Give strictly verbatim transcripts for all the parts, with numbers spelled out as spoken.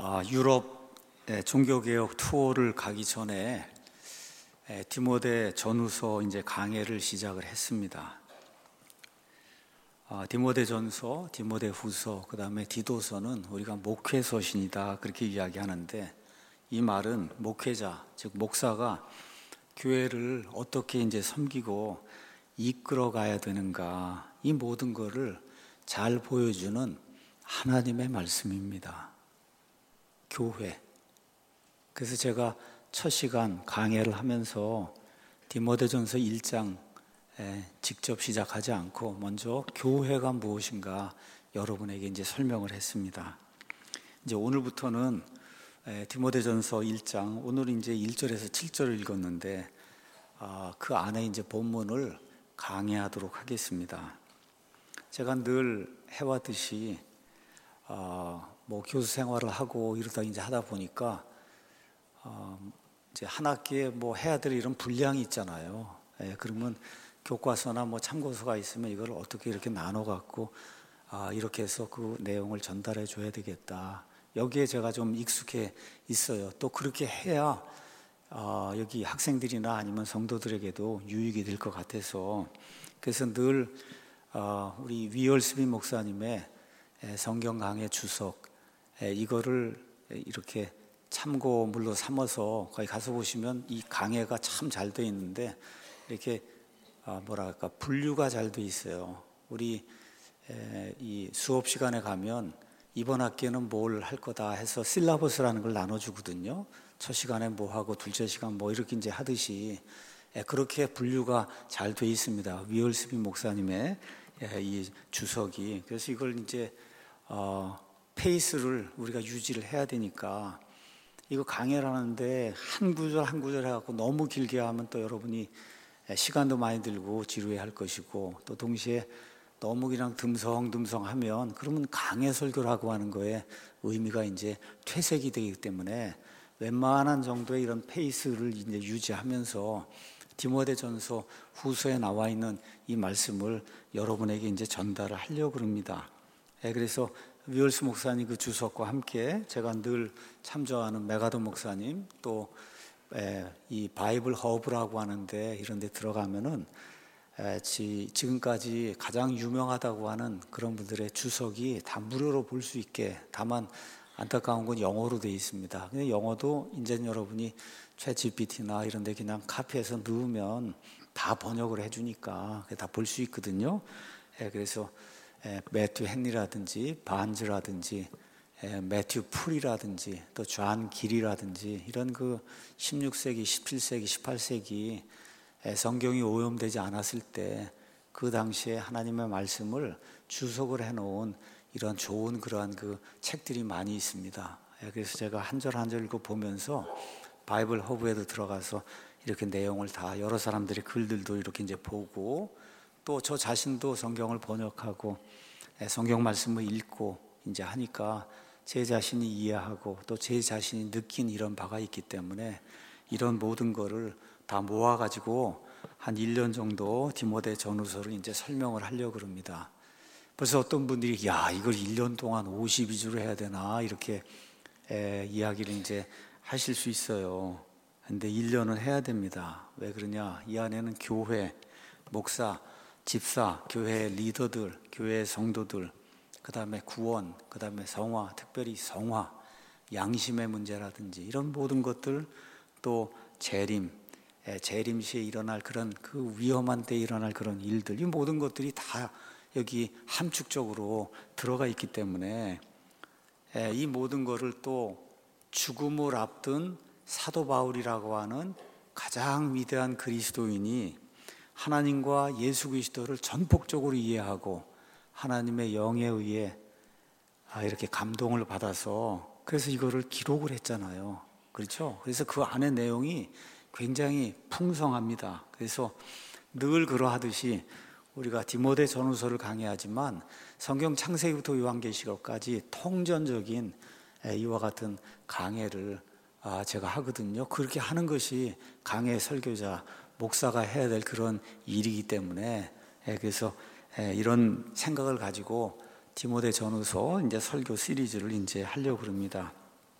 아, 유럽 종교개혁 투어를 가기 전에 디모데 전후서 이제 강해를 시작을 했습니다. 아, 디모데 전서, 디모데 후서, 그 다음에 디도서는 우리가 목회서신이다 그렇게 이야기하는데, 이 말은 목회자, 즉 목사가 교회를 어떻게 이제 섬기고 이끌어 가야 되는가, 이 모든 것을 잘 보여주는 하나님의 말씀입니다. 교회. 그래서 제가 첫 시간 강해를 하면서 디모데전서 일 장 직접 시작하지 않고 먼저 교회가 무엇인가 여러분에게 이제 설명을 했습니다. 이제 오늘부터는 디모데전서 일 장, 오늘은 이제 일 절에서 칠 절을 읽었는데 그 안에 이제 본문을 강해하도록 하겠습니다. 제가 늘 해왔듯이 어, 뭐 교수 생활을 하고 이러다 이제 하다 보니까 어, 이제 한 학기에 뭐 해야 될 이런 분량이 있잖아요. 예, 그러면 교과서나 뭐 참고서가 있으면 이걸 어떻게 이렇게 나눠 갖고 아, 이렇게 해서 그 내용을 전달해 줘야 되겠다. 여기에 제가 좀 익숙해 있어요. 또 그렇게 해야 어, 여기 학생들이나 아니면 성도들에게도 유익이 될 것 같아서, 그래서 늘 어, 우리 위얼스비 목사님의 성경 강해 주석, 이거를 이렇게 참고물로 삼아서 거기 가서 보시면 이 강해가 참 잘 돼 있는데, 이렇게 뭐랄까 분류가 잘 돼 있어요. 우리 이 수업 시간에 가면 이번 학기에는 뭘 할 거다 해서 실라버스라는 걸 나눠주거든요. 첫 시간에 뭐 하고 둘째 시간 뭐 이렇게 이제 하듯이 그렇게 분류가 잘 돼 있습니다. 위얼스비 목사님의 이 주석이. 그래서 이걸 이제 어, 페이스를 우리가 유지를 해야 되니까, 이거 강해를 하는데 한 구절 한 구절 해갖고 너무 길게 하면 또 여러분이 시간도 많이 들고 지루해 할 것이고, 또 동시에 너무 그냥 듬성듬성 하면 그러면 강해 설교를 하고 하는 거에 의미가 이제 퇴색이 되기 때문에 웬만한 정도의 이런 페이스를 이제 유지하면서 디모데전서 후서에 나와 있는 이 말씀을 여러분에게 이제 전달을 하려고 합니다. 예, 그래서 위얼스 목사님 그 주석과 함께 제가 늘 참조하는 메가도 목사님, 또 이 바이블 허브라고 하는데 이런 데 들어가면은 에, 지, 지금까지 가장 유명하다고 하는 그런 분들의 주석이 다 무료로 볼 수 있게, 다만 안타까운 건 영어로 되어 있습니다. 근데 영어도 이제 여러분이 챗 지피티나 이런 데 그냥 카피해서 넣으면 다 번역을 해주니까 다 볼 수 있거든요. 에, 그래서 에, 매튜 헨리라든지 반즈라든지 에, 매튜 풀이라든지 또 존 길이라든지 이런 그 십육 세기, 십칠 세기, 십팔 세기 에, 성경이 오염되지 않았을 때 그 당시에 하나님의 말씀을 주석을 해놓은 이런 좋은 그러한 그 책들이 많이 있습니다. 에, 그래서 제가 한 절 한 절 읽어 보면서 바이블 허브에도 들어가서 이렇게 내용을 다 여러 사람들의 글들도 이렇게 이제 보고, 또 저 자신도 성경을 번역하고 성경 말씀을 읽고 이제 하니까 제 자신이 이해하고 또 제 자신이 느낀 이런 바가 있기 때문에 이런 모든 거를 다 모아가지고 한 일 년 정도 디모데 전후서를 이제 설명을 하려고 합니다. 벌써 어떤 분들이 야, 이걸 일 년 동안 오십이 주로 해야 되나 이렇게 에, 이야기를 이제 하실 수 있어요. 근데 일 년은 해야 됩니다. 왜 그러냐? 이 안에는 교회, 목사, 집사, 교회 리더들, 교회 성도들, 그 다음에 구원, 그 다음에 성화, 특별히 성화, 양심의 문제라든지 이런 모든 것들, 또 재림, 재림 시에 일어날 그런 그 위험한 때 일어날 그런 일들, 이 모든 것들이 다 여기 함축적으로 들어가 있기 때문에 이 모든 것을 또 죽음을 앞둔 사도 바울이라고 하는 가장 위대한 그리스도인이 하나님과 예수 그리스도를 전폭적으로 이해하고 하나님의 영에 의해 이렇게 감동을 받아서 그래서 이거를 기록을 했잖아요. 그렇죠? 그래서 그 안의 내용이 굉장히 풍성합니다. 그래서 늘 그러하듯이 우리가 디모데 전후서를 강의하지만 성경 창세기부터 요한계시록까지 통전적인 이와 같은 강해를 제가 하거든요. 그렇게 하는 것이 강해 설교자, 목사가 해야 될 그런 일이기 때문에, 그래서 이런 생각을 가지고 디모데 전후서 이제 설교 시리즈를 이제 하려고 합니다.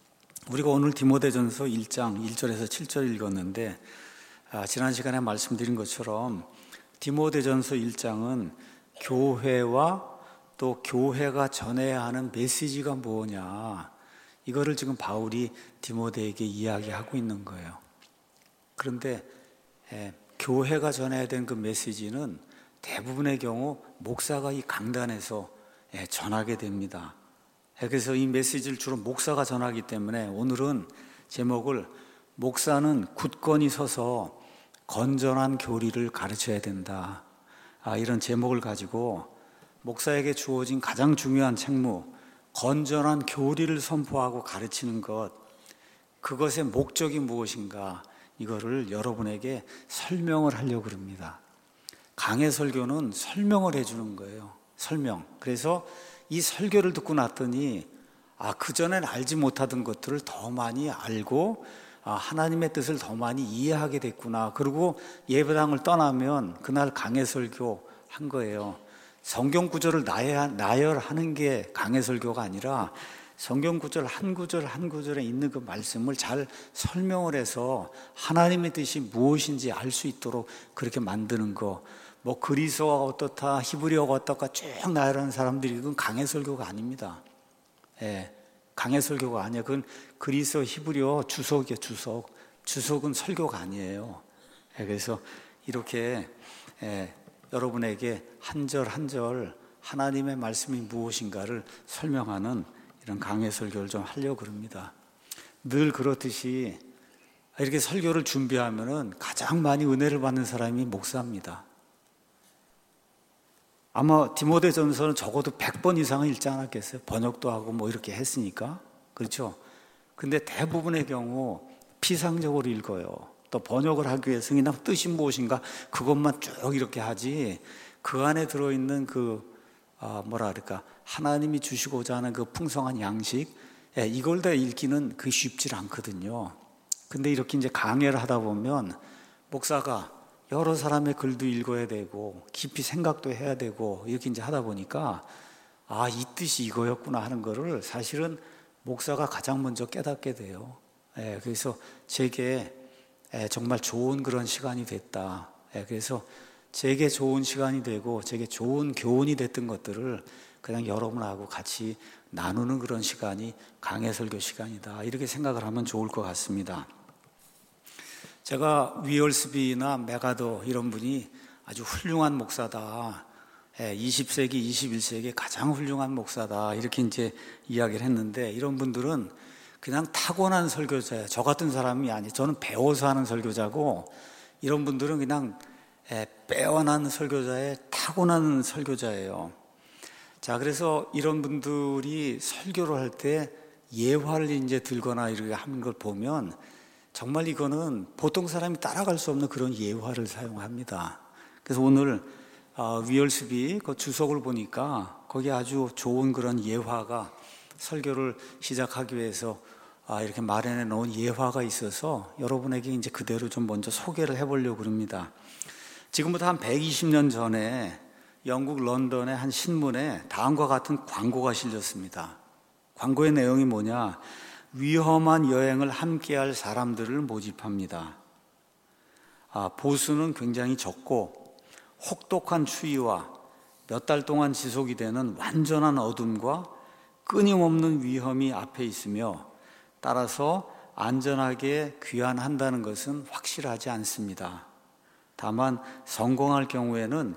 우리가 오늘 디모데전서 일 장 일 절에서 칠 절 읽었는데, 아, 지난 시간에 말씀드린 것처럼 디모데전서 일 장은 교회와 또 교회가 전해야 하는 메시지가 뭐냐, 이거를 지금 바울이 디모데에게 이야기하고 있는 거예요. 그런데 에, 교회가 전해야 되는 그 메시지는 대부분의 경우 목사가 이 강단에서 에, 전하게 됩니다. 에, 그래서 이 메시지를 주로 목사가 전하기 때문에 오늘은 제목을 목사는 굳건히 서서 건전한 교리를 가르쳐야 된다, 아, 이런 제목을 가지고 목사에게 주어진 가장 중요한 책무, 건전한 교리를 선포하고 가르치는 것, 그것의 목적이 무엇인가, 이거를 여러분에게 설명을 하려고 합니다. 강해 설교는 설명을 해주는 거예요. 설명. 그래서 이 설교를 듣고 났더니 아, 그전엔 알지 못하던 것들을 더 많이 알고 아, 하나님의 뜻을 더 많이 이해하게 됐구나. 그리고 예배당을 떠나면 그날 강해 설교 한 거예요. 성경 구절을 나열하는 게 강해 설교가 아니라 성경 구절 한 구절 한 구절에 있는 그 말씀을 잘 설명을 해서 하나님의 뜻이 무엇인지 알 수 있도록 그렇게 만드는 거. 뭐 그리스어가 어떻다, 히브리어가 어떻다 쭉 나열하는 사람들이 그건 강해 설교가 아닙니다. 예, 강해 설교가 아니에요. 그건 그리스어, 히브리어 주석이에요. 주석. 주석은 설교가 아니에요. 예, 그래서 이렇게 예, 여러분에게 한 절 한 절 하나님의 말씀이 무엇인가를 설명하는 이런 강해 설교를 좀 하려고 합니다. 늘 그렇듯이 이렇게 설교를 준비하면은 가장 많이 은혜를 받는 사람이 목사입니다. 아마 디모데전서는 적어도 백 번 이상은 읽지 않았겠어요? 번역도 하고 뭐 이렇게 했으니까. 그렇죠? 근데 대부분의 경우 피상적으로 읽어요. 또 번역을 하기 위해서 그냥 뜻이 무엇인가 그것만 쭉 이렇게 하지, 그 안에 들어있는 그 아, 뭐라 그럴까, 하나님이 주시고자 하는 그 풍성한 양식, 예, 이걸 다 읽기는 그게 쉽지 않거든요. 근데 이렇게 이제 강해를 하다 보면 목사가 여러 사람의 글도 읽어야 되고 깊이 생각도 해야 되고 이렇게 이제 하다 보니까 아, 이 뜻이 이거였구나 하는 거를 사실은 목사가 가장 먼저 깨닫게 돼요. 예, 그래서 제게 예, 정말 좋은 그런 시간이 됐다. 예, 그래서 제게 좋은 시간이 되고 제게 좋은 교훈이 됐던 것들을 그냥 여러분하고 같이 나누는 그런 시간이 강해 설교 시간이다, 이렇게 생각을 하면 좋을 것 같습니다. 제가 위얼스비나 메가더 이런 분이 아주 훌륭한 목사다, 이십 세기, 이십일 세기 가장 훌륭한 목사다, 이렇게 이제 이야기를 했는데, 이런 분들은 그냥 타고난 설교자예요. 저 같은 사람이 아니에요. 저는 배워서 하는 설교자고, 이런 분들은 그냥 빼어난 설교자의 타고난 설교자예요. 자, 그래서 이런 분들이 설교를 할 때 예화를 이제 들거나 이렇게 하는 걸 보면 정말 이거는 보통 사람이 따라갈 수 없는 그런 예화를 사용합니다. 그래서 오늘 위얼스비 그 주석을 보니까 거기 아주 좋은 그런 예화가, 설교를 시작하기 위해서 이렇게 마련해 놓은 예화가 있어서 여러분에게 이제 그대로 좀 먼저 소개를 해보려고 합니다. 지금부터 한 백이십 년 전에 영국 런던의 한 신문에 다음과 같은 광고가 실렸습니다. 광고의 내용이 뭐냐? 위험한 여행을 함께할 사람들을 모집합니다. 아, 보수는 굉장히 적고 혹독한 추위와 몇 달 동안 지속이 되는 완전한 어둠과 끊임없는 위험이 앞에 있으며, 따라서 안전하게 귀환한다는 것은 확실하지 않습니다. 다만 성공할 경우에는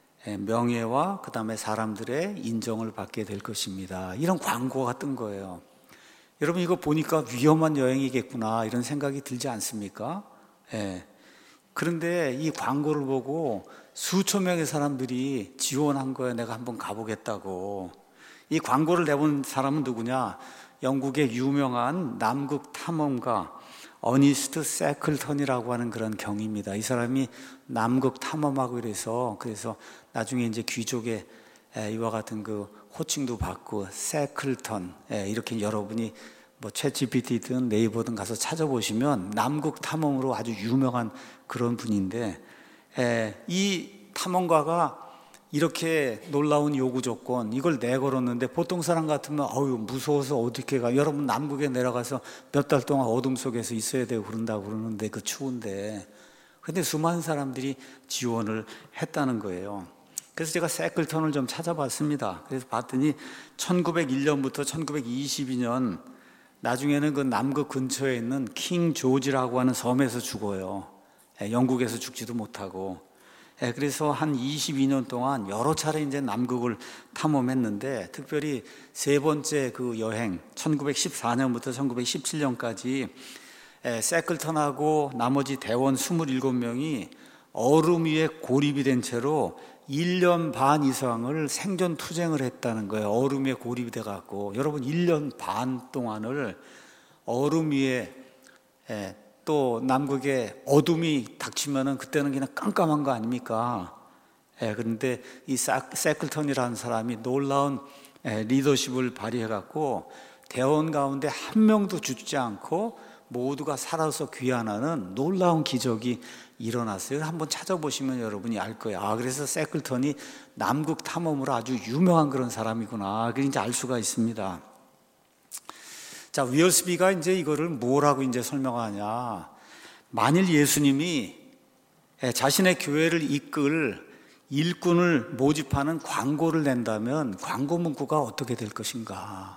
명예와 그 다음에 사람들의 인정을 받게 될 것입니다. 이런 광고가 뜬 거예요. 여러분, 이거 보니까 위험한 여행이겠구나 이런 생각이 들지 않습니까? 예. 그런데 이 광고를 보고 수천 명의 사람들이 지원한 거예요. 내가 한번 가보겠다고. 이 광고를 내본 사람은 누구냐? 영국의 유명한 남극 탐험가 어니스트 세클턴이라고 하는 그런 경위입니다. 이 사람이 남극 탐험하고 이래서 그래서 나중에 이제 귀족의 이와 같은 그 호칭도 받고 세클턴, 이렇게 여러분이 뭐 챗지피티든 네이버든 가서 찾아보시면 남극 탐험으로 아주 유명한 그런 분인데, 이 탐험가가 이렇게 놀라운 요구 조건 이걸 내걸었는데 보통 사람 같으면 어유 무서워서 어떻게 가. 여러분 남극에 내려가서 몇 달 동안 어둠 속에서 있어야 되고 그런다고 그러는데 그 추운데 근데 수많은 사람들이 지원을 했다는 거예요. 그래서 제가 세클턴을 좀 찾아봤습니다. 그래서 봤더니 천구백일 년부터 천구백이십이 년 나중에는 그 남극 근처에 있는 킹 조지라고 하는 섬에서 죽어요. 영국에서 죽지도 못하고. 그래서 한 이십이 년 동안 여러 차례 이제 남극을 탐험했는데 특별히 세 번째 그 여행 천구백십사 년부터 천구백십칠 년까지 세클턴하고 나머지 대원 이십칠 명이 얼음 위에 고립이 된 채로 일 년 반 이상을 생존 투쟁을 했다는 거예요. 얼음 위에 고립이 돼 갖고 여러분 일 년 반 동안을 얼음 위에 또 남극에 어둠이 닥치면은 그때는 그냥 깜깜한 거 아닙니까? 예, 그런데 이 세클턴이라는 사람이 놀라운 리더십을 발휘해 갖고 대원 가운데 한 명도 죽지 않고 모두가 살아서 귀환하는 놀라운 기적이 일어났어요. 한번 찾아보시면 여러분이 알 거예요. 아, 그래서 세클턴이 남극 탐험으로 아주 유명한 그런 사람이구나. 그걸 이제 알 수가 있습니다. 자, 위얼스비가 이제 이거를 뭐라고 이제 설명하냐. 만일 예수님이 자신의 교회를 이끌 일꾼을 모집하는 광고를 낸다면 광고 문구가 어떻게 될 것인가.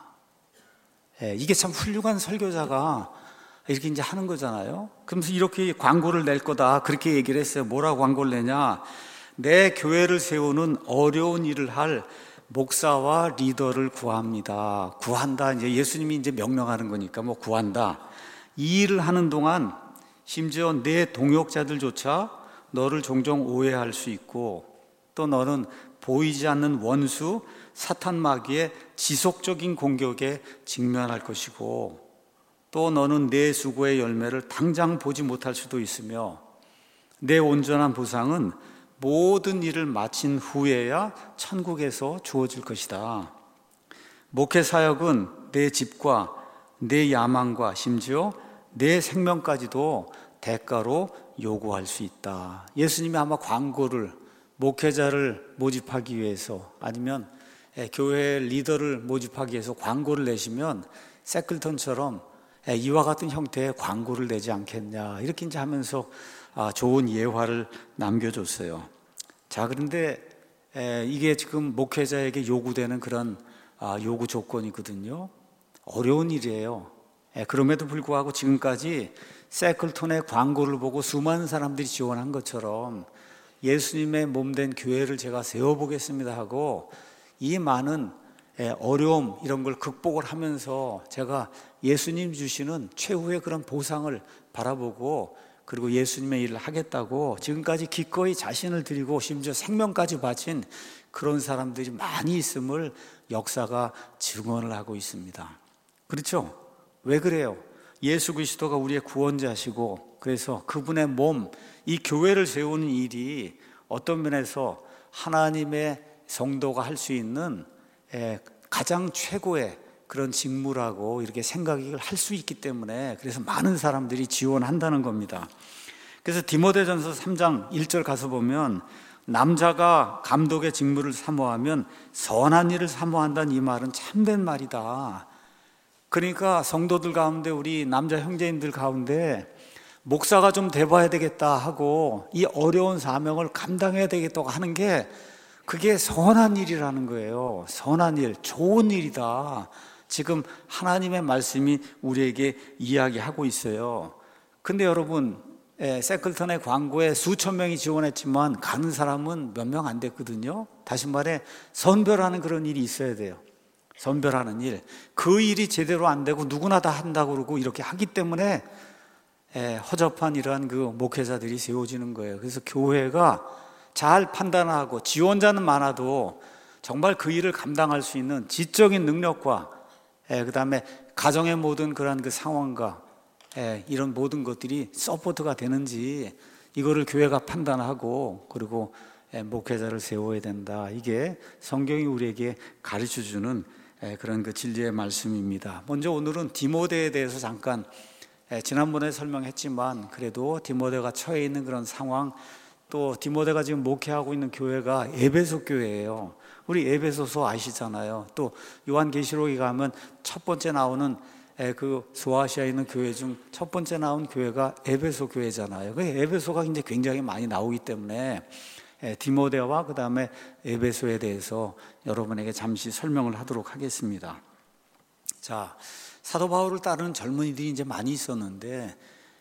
이게 참 훌륭한 설교자가 이렇게 이제 하는 거잖아요. 그러면서 이렇게 광고를 낼 거다. 그렇게 얘기를 했어요. 뭐라고 광고를 내냐. 내 교회를 세우는 어려운 일을 할 목사와 리더를 구합니다. 구한다. 이제 예수님이 이제 명령하는 거니까 뭐 구한다. 이 일을 하는 동안 심지어 내 동역자들조차 너를 종종 오해할 수 있고 또 너는 보이지 않는 원수 사탄 마귀의 지속적인 공격에 직면할 것이고 또 너는 내 수고의 열매를 당장 보지 못할 수도 있으며 내 온전한 보상은 모든 일을 마친 후에야 천국에서 주어질 것이다. 목회 사역은 내 집과 내 야망과 심지어 내 생명까지도 대가로 요구할 수 있다. 예수님이 아마 광고를 목회자를 모집하기 위해서 아니면 교회 리더를 모집하기 위해서 광고를 내시면 세클턴처럼 이와 같은 형태의 광고를 내지 않겠냐 이렇게 이제 하면서 좋은 예화를 남겨줬어요. 자, 그런데 이게 지금 목회자에게 요구되는 그런 요구 조건이거든요. 어려운 일이에요. 그럼에도 불구하고 지금까지 세클턴의 광고를 보고 수많은 사람들이 지원한 것처럼 예수님의 몸된 교회를 제가 세워보겠습니다 하고 이 많은 어려움 이런 걸 극복을 하면서 제가 예수님 주시는 최후의 그런 보상을 바라보고 그리고 예수님의 일을 하겠다고 지금까지 기꺼이 자신을 드리고 심지어 생명까지 바친 그런 사람들이 많이 있음을 역사가 증언을 하고 있습니다. 그렇죠? 왜 그래요? 예수 그리스도가 우리의 구원자시고 그래서 그분의 몸, 이 교회를 세우는 일이 어떤 면에서 하나님의 성도가 할 수 있는 가장 최고의 그런 직무라고 이렇게 생각을 할 수 있기 때문에 그래서 많은 사람들이 지원한다는 겁니다. 그래서 디모데전서 삼 장 일 절 가서 보면 남자가 감독의 직무를 사모하면 선한 일을 사모한다는 이 말은 참된 말이다. 그러니까 성도들 가운데 우리 남자 형제인들 가운데 목사가 좀 돼봐야 되겠다 하고 이 어려운 사명을 감당해야 되겠다고 하는 게 그게 선한 일이라는 거예요. 선한 일, 좋은 일이다. 지금 하나님의 말씀이 우리에게 이야기하고 있어요. 근데 여러분, 세클턴의 광고에 수천 명이 지원했지만 가는 사람은 몇 명 안 됐거든요. 다시 말해 선별하는 그런 일이 있어야 돼요. 선별하는 일. 그 일이 제대로 안 되고 누구나 다 한다고 그러고 이렇게 하기 때문에 허접한 이러한 그 목회자들이 세워지는 거예요. 그래서 교회가 잘 판단하고 지원자는 많아도 정말 그 일을 감당할 수 있는 지적인 능력과 그 다음에 가정의 모든 그런 그 상황과 이런 모든 것들이 서포트가 되는지 이거를 교회가 판단하고 그리고 목회자를 세워야 된다. 이게 성경이 우리에게 가르쳐주는 그런 그 진리의 말씀입니다. 먼저 오늘은 디모데에 대해서 잠깐 지난번에 설명했지만 그래도 디모데가 처해 있는 그런 상황 또 디모데가 지금 목회하고 있는 교회가 에베소 교회예요. 우리 에베소서 아시잖아요. 또 요한계시록에 가면 첫 번째 나오는 그 소아시아에 있는 교회 중 첫 번째 나온 교회가 에베소 교회잖아요. 그 에베소가 이제 굉장히 많이 나오기 때문에 디모데와 그 다음에 에베소에 대해서 여러분에게 잠시 설명을 하도록 하겠습니다. 자, 사도 바울을 따르는 젊은이들이 이제 많이 있었는데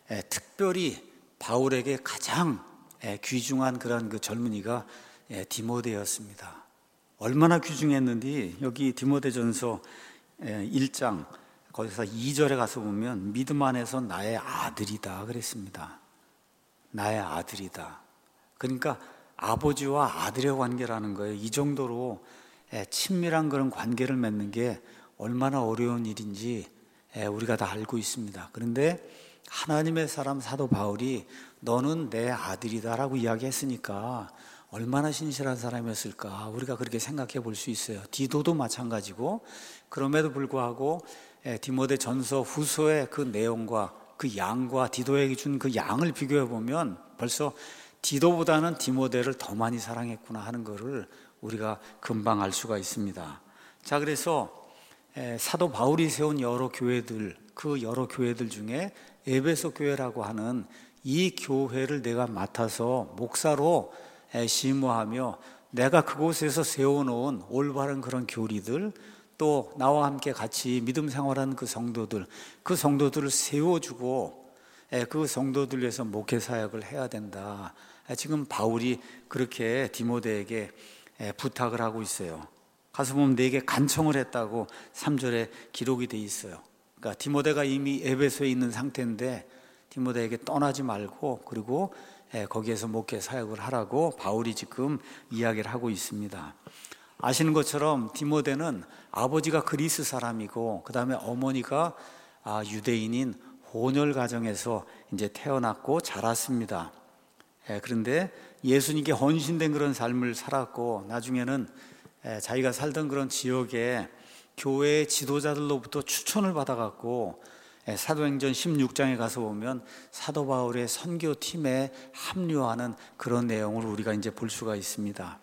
특별히 바울에게 가장 귀중한 그런 그 젊은이가 디모데였습니다. 얼마나 귀중했는지 여기 디모데전서 일 장 거기서 이 절에 가서 보면 믿음 안에서 나의 아들이다 그랬습니다. 나의 아들이다. 그러니까 아버지와 아들의 관계라는 거예요. 이 정도로 친밀한 그런 관계를 맺는 게 얼마나 어려운 일인지 우리가 다 알고 있습니다. 그런데 하나님의 사람 사도 바울이 너는 내 아들이다라고 이야기했으니까 얼마나 신실한 사람이었을까 우리가 그렇게 생각해 볼 수 있어요. 디도도 마찬가지고 그럼에도 불구하고 디모데 전서 후서의 그 내용과 그 양과 디도에게 준 그 양을 비교해 보면 벌써 디도보다는 디모데를 더 많이 사랑했구나 하는 것을 우리가 금방 알 수가 있습니다. 자, 그래서 사도 바울이 세운 여러 교회들, 그 여러 교회들 중에 에베소 교회라고 하는 이 교회를 내가 맡아서 목사로 심무하며 내가 그곳에서 세워놓은 올바른 그런 교리들, 또 나와 함께 같이 믿음 생활하는 그 성도들, 그 성도들을 세워주고 그 성도들 위해서 목회 사역을 해야 된다. 지금 바울이 그렇게 디모데에게 부탁을 하고 있어요. 가서 보면 내게 간청을 했다고 삼 절에 기록이 돼 있어요. 그러니까 디모데가 이미 에베소에 있는 상태인데 디모데에게 떠나지 말고 그리고 거기에서 목회 사역을 하라고 바울이 지금 이야기를 하고 있습니다. 아시는 것처럼 디모데는 아버지가 그리스 사람이고 그 다음에 어머니가 유대인인 혼혈 가정에서 이제 태어났고 자랐습니다. 그런데 예수님께 헌신된 그런 삶을 살았고 나중에는 자기가 살던 그런 지역에 교회의 지도자들로부터 추천을 받아갖고 사도행전 십육 장에 가서 보면 사도 바울의 선교팀에 합류하는 그런 내용을 우리가 이제 볼 수가 있습니다.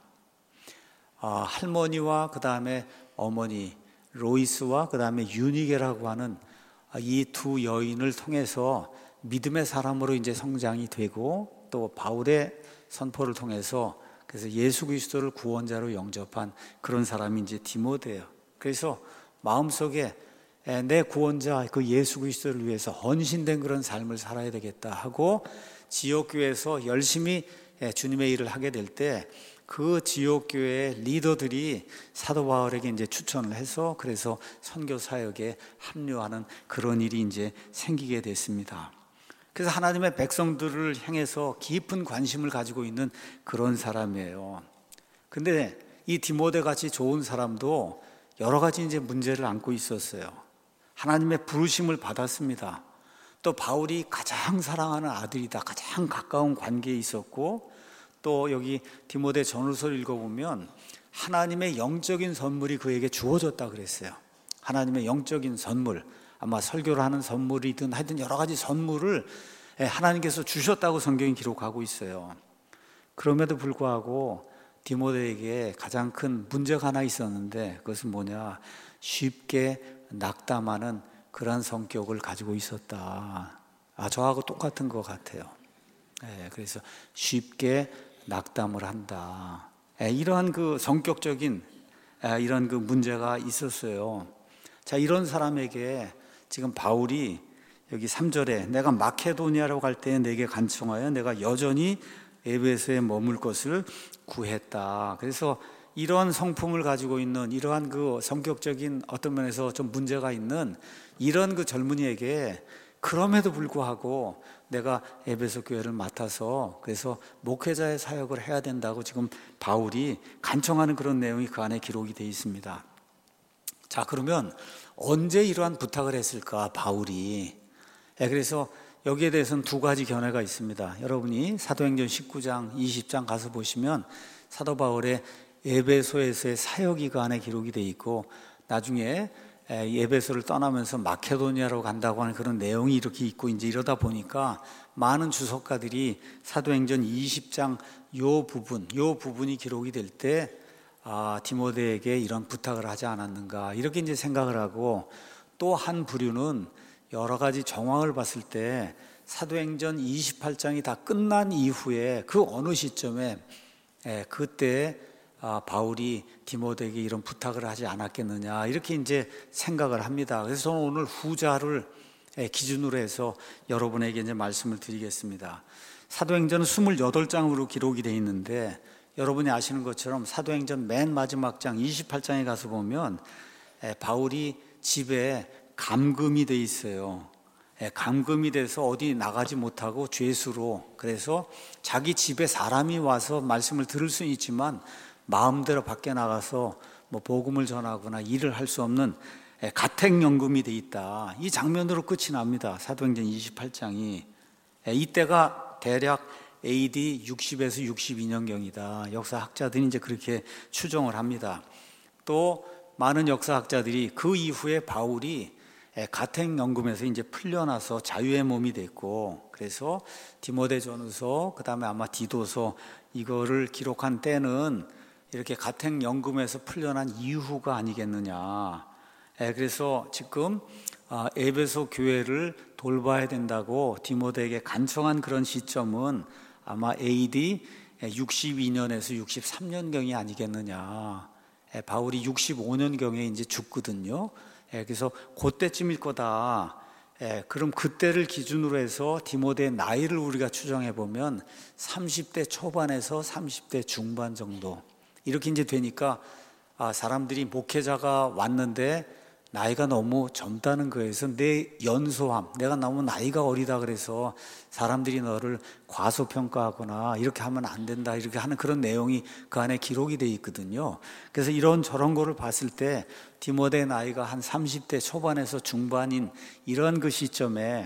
아, 할머니와 그 다음에 어머니 로이스와 그 다음에 유니게라고 하는 이 두 여인을 통해서 믿음의 사람으로 이제 성장이 되고 또 바울의 선포를 통해서 그래서 예수 그리스도를 구원자로 영접한 그런 사람이 이제 디모데예요. 그래서 마음속에 내 구원자 그 예수 그리스도를 위해서 헌신된 그런 삶을 살아야 되겠다 하고 지역교회에서 열심히 주님의 일을 하게 될 때 그 지역교회의 리더들이 사도 바울에게 이제 추천을 해서 그래서 선교 사역에 합류하는 그런 일이 이제 생기게 됐습니다. 그래서 하나님의 백성들을 향해서 깊은 관심을 가지고 있는 그런 사람이에요. 근데 이 디모데 같이 좋은 사람도 여러 가지 이제 문제를 안고 있었어요. 하나님의 부르심을 받았습니다. 또 바울이 가장 사랑하는 아들이다. 가장 가까운 관계에 있었고 또 여기 디모데 전후서를 읽어보면 하나님의 영적인 선물이 그에게 주어졌다 그랬어요. 하나님의 영적인 선물, 아마 설교를 하는 선물이든 하여튼 여러 가지 선물을 하나님께서 주셨다고 성경이 기록하고 있어요. 그럼에도 불구하고 디모데에게 가장 큰 문제가 하나 있었는데 그것은 뭐냐, 쉽게 낙담하는 그런 성격을 가지고 있었다. 아, 저하고 똑같은 것 같아요. 네, 그래서 쉽게 낙담을 한다. 네, 이러한 그 성격적인 네, 이런 그 문제가 있었어요. 자, 이런 사람에게 지금 바울이 여기 삼 절에 내가 마케도니아로 갈 때 내게 간청하여 내가 여전히 에베소에 머물 것을 구했다. 그래서 이러한 성품을 가지고 있는 이러한 그 성격적인 어떤 면에서 좀 문제가 있는 이런 그 젊은이에게 그럼에도 불구하고 내가 에베소 교회를 맡아서 그래서 목회자의 사역을 해야 된다고 지금 바울이 간청하는 그런 내용이 그 안에 기록이 되어 있습니다. 자, 그러면 언제 이러한 부탁을 했을까 바울이? 그래서 여기에 대해서는 두 가지 견해가 있습니다. 여러분이 사도행전 십구 장 이십 장 가서 보시면 사도 바울의 에베소에서의 사역이 그 안에 기록이 되어 있고 나중에 에베소를 떠나면서 마케도니아로 간다고 하는 그런 내용이 이렇게 있고 이제 이러다 보니까 많은 주석가들이 사도행전 이십 장 요 부분, 요 부분이 기록이 될 때 아, 디모데에게 이런 부탁을 하지 않았는가 이렇게 이제 생각을 하고, 또 한 부류는 여러 가지 정황을 봤을 때 사도행전 이십팔 장이 다 끝난 이후에 그 어느 시점에 예, 그때 아, 바울이 디모데에게 이런 부탁을 하지 않았겠느냐 이렇게 이제 생각을 합니다. 그래서 저는 오늘 후자를 예, 기준으로 해서 여러분에게 이제 말씀을 드리겠습니다. 사도행전은 이십팔 장으로 기록이 되어 있는데 여러분이 아시는 것처럼 사도행전 맨 마지막 장 이십팔 장에 가서 보면 예, 바울이 집에 감금이 돼 있어요. 예, 감금이 돼서 어디 나가지 못하고 죄수로, 그래서 자기 집에 사람이 와서 말씀을 들을 수는 있지만 마음대로 밖에 나가서 뭐 복음을 전하거나 일을 할 수 없는 예, 가택연금이 돼 있다. 이 장면으로 끝이 납니다. 사도행전 이십팔 장이 예, 이때가 대략 에이디 육십에서 육십이 년경이다. 역사학자들이 이제 그렇게 추정을 합니다. 또 많은 역사학자들이 그 이후에 바울이 가택연금에서 이제 풀려나서 자유의 몸이 됐고, 그래서 디모데전서 그다음에 아마 디도서 이거를 기록한 때는 이렇게 가택연금에서 풀려난 이후가 아니겠느냐. 그래서 지금 에베소 교회를 돌봐야 된다고 디모데에게 간청한 그런 시점은 아마 에이디 육십이 년에서 육십삼 년경이 아니겠느냐. 바울이 육십오 년경에 이제 죽거든요. 그래서 그때쯤일 거다. 그럼 그때를 기준으로 해서 디모데의 나이를 우리가 추정해 보면 삼십 대 초반에서 삼십 대 중반 정도 이렇게 이제 되니까 아, 사람들이 목회자가 왔는데 나이가 너무 젊다는 거에서 내 연소함, 내가 너무 나이가 어리다 그래서 사람들이 너를 과소평가하거나 이렇게 하면 안 된다 이렇게 하는 그런 내용이 그 안에 기록이 되어 있거든요. 그래서 이런 저런 거를 봤을 때 디모데의 나이가 한 삼십 대 초반에서 중반인 이런 그 시점에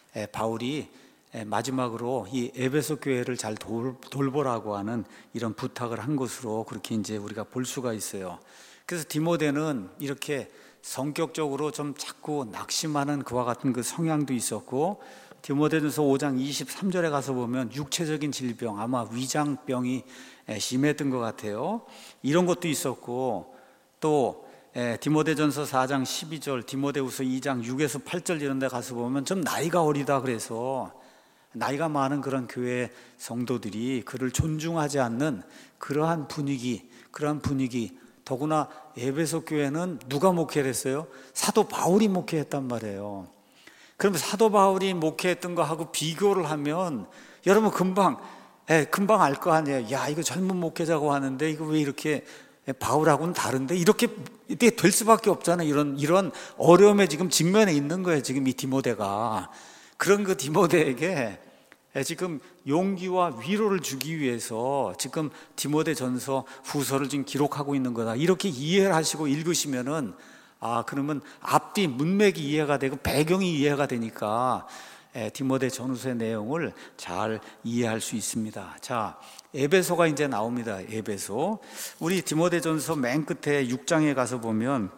바울이 마지막으로 이 에베소 교회를 잘 돌, 돌보라고 하는 이런 부탁을 한 것으로 그렇게 이제 우리가 볼 수가 있어요. 그래서 디모데는 이렇게 성격적으로 좀 자꾸 낙심하는 그와 같은 그 성향도 있었고, 디모데전서 오 장 이십삼 절에 가서 보면 육체적인 질병, 아마 위장병이 심했던 것 같아요. 이런 것도 있었고, 또 디모데전서 사 장 십이 절, 디모데후서 이 장 육에서 팔 절 이런 데 가서 보면 좀 나이가 어리다 그래서 나이가 많은 그런 교회 성도들이 그를 존중하지 않는 그러한 분위기, 그러한 분위기. 더구나 에베소 교회는 누가 목회를 했어요? 사도 바울이 목회했단 말이에요. 그럼 사도 바울이 목회했던 거 하고 비교를 하면 여러분 금방 예, 금방 알 거 아니에요. 야, 이거 젊은 목회자고 하는데 이거 왜 이렇게 바울하고는 다른데 이렇게 이게 될 수밖에 없잖아요. 이런 이런 어려움에 지금 직면해 있는 거예요. 지금 이 디모데가 그런 그 디모데에게 지금 용기와 위로를 주기 위해서 지금 디모데전서 후서를 지금 기록하고 있는 거다. 이렇게 이해를 하시고 읽으시면은 아 그러면 앞뒤 문맥이 이해가 되고 배경이 이해가 되니까 디모데전서의 내용을 잘 이해할 수 있습니다. 자, 에베소가 이제 나옵니다. 에베소. 우리 디모데전서 맨 끝에 육 장에 가서 보면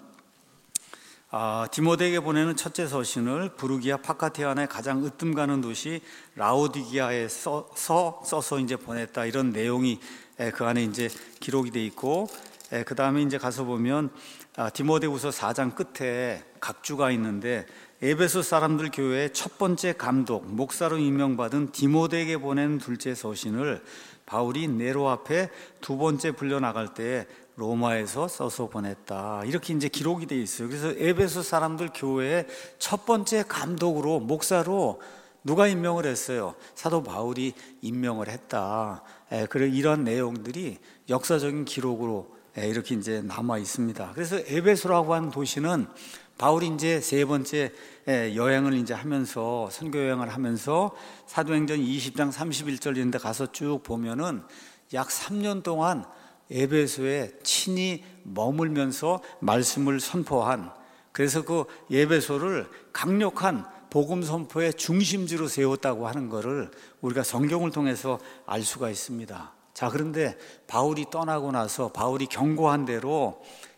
아, 디모데에게 보내는 첫째 서신을 부르기아 파카티아나의 가장 으뜸 가는 도시 라오디기아에 써, 서, 써서 이제 보냈다. 이런 내용이 그 안에 이제 기록이 돼 있고, 그 다음에 이제 가서 보면 아, 디모데후서 사 장 끝에 각주가 있는데 에베소 사람들 교회의 첫 번째 감독, 목사로 임명받은 디모데에게 보낸 둘째 서신을 바울이 네로 앞에 두 번째 불려나갈 때 로마에서 써서 보냈다. 이렇게 이제 기록이 되어 있어요. 그래서 에베소 사람들 교회의 첫 번째 감독으로, 목사로 누가 임명을 했어요? 사도 바울이 임명을 했다. 그래 이런 내용들이 역사적인 기록으로 이렇게 이제 남아 있습니다. 그래서 에베소라고 하는 도시는 바울이 이제 세 번째 여행을 이제 하면서 선교 여행을 하면서 사도행전 이십 장 삼십일 절 이런 데 가서 쭉 보면은 약 삼 년 동안 에베소에 친히 머물면서 말씀을 선포한, 그래서 그 에베소를 강력한 복음 선포의 중심지로 세웠다고 하는 것을 우리가 성경을 통해서 알 수가 있습니다. 자, 그런데 바울이 떠나고 나서 바울이 경고한 대로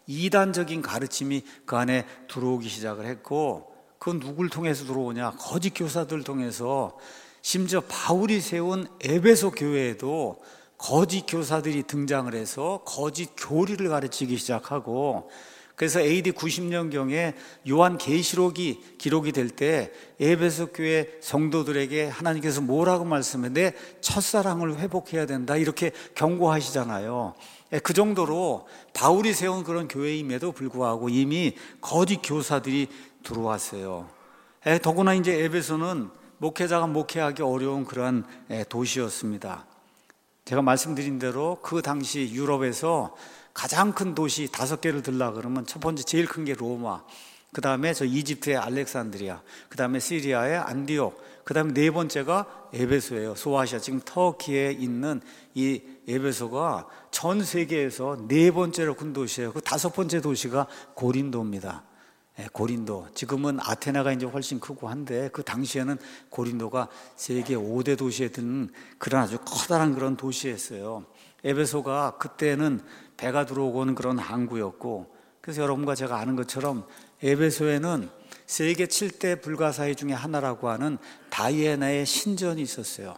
이단적인 가르침이 그 안에 들어오기 시작을 했고, 그 누굴 통해서 들어오냐? 거짓 교사들 통해서. 심지어 바울이 세운 에베소 교회에도 거짓 교사들이 등장을 해서 거짓 교리를 가르치기 시작하고, 그래서 에이디 구십 년경에 요한 계시록이 기록이 될 때 에베소 교회 성도들에게 하나님께서 뭐라고 말씀했는데 첫사랑을 회복해야 된다 이렇게 경고하시잖아요. 그 정도로 바울이 세운 그런 교회임에도 불구하고 이미 거짓 교사들이 들어왔어요. 더구나 이제 에베소는 목회자가 목회하기 어려운 그런 도시였습니다. 제가 말씀드린 대로 그 당시 유럽에서 가장 큰 도시 다섯 개를 들라 그러면 첫 번째 제일 큰 게 로마, 그 다음에 저 이집트의 알렉산드리아, 그 다음에 시리아의 안디옥, 그 다음에 네 번째가 에베소예요. 소아시아, 지금 터키에 있는 이 에베소가 전 세계에서 네 번째로 큰 도시예요. 그 다섯 번째 도시가 고린도입니다. 예, 고린도. 지금은 아테네가 이제 훨씬 크고 한데 그 당시에는 고린도가 세계 오 대 도시에 드는 그런 아주 커다란 그런 도시였어요. 에베소가 그때는 배가 들어오고는 그런 항구였고, 그래서 여러분과 제가 아는 것처럼 에베소에는 세계 칠 대 불가사의 중에 하나라고 하는 다이애나의 신전이 있었어요.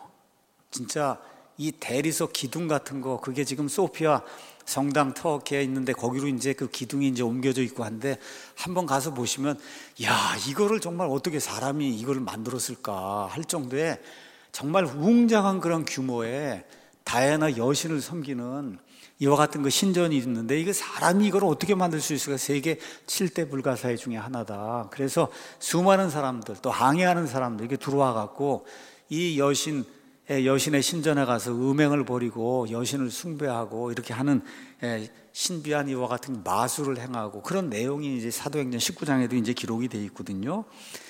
진짜 이 대리석 기둥 같은 거, 그게 지금 소피아 성당 터키에 있는데 거기로 이제 그 기둥이 이제 옮겨져 있고 한데, 한번 가서 보시면 야, 이거를 정말 어떻게 사람이 이걸 만들었을까 할 정도의 정말 웅장한 그런 규모의 다이애나 여신을 섬기는 이와 같은 그 신전이 있는데, 이게 사람이 이걸 어떻게 만들 수 있을까? 세계 칠 대 불가사의 중에 하나다. 그래서 수많은 사람들, 또 항해하는 사람들 이렇게 들어와 갖고 이 여신 여신의 신전에 가서 음행을 벌이고 여신을 숭배하고 이렇게 하는 신비한 이와 같은 마술을 행하고, 그런 내용이 이제 사도행전 십구 장에도 이제 기록이 되어 있거든요.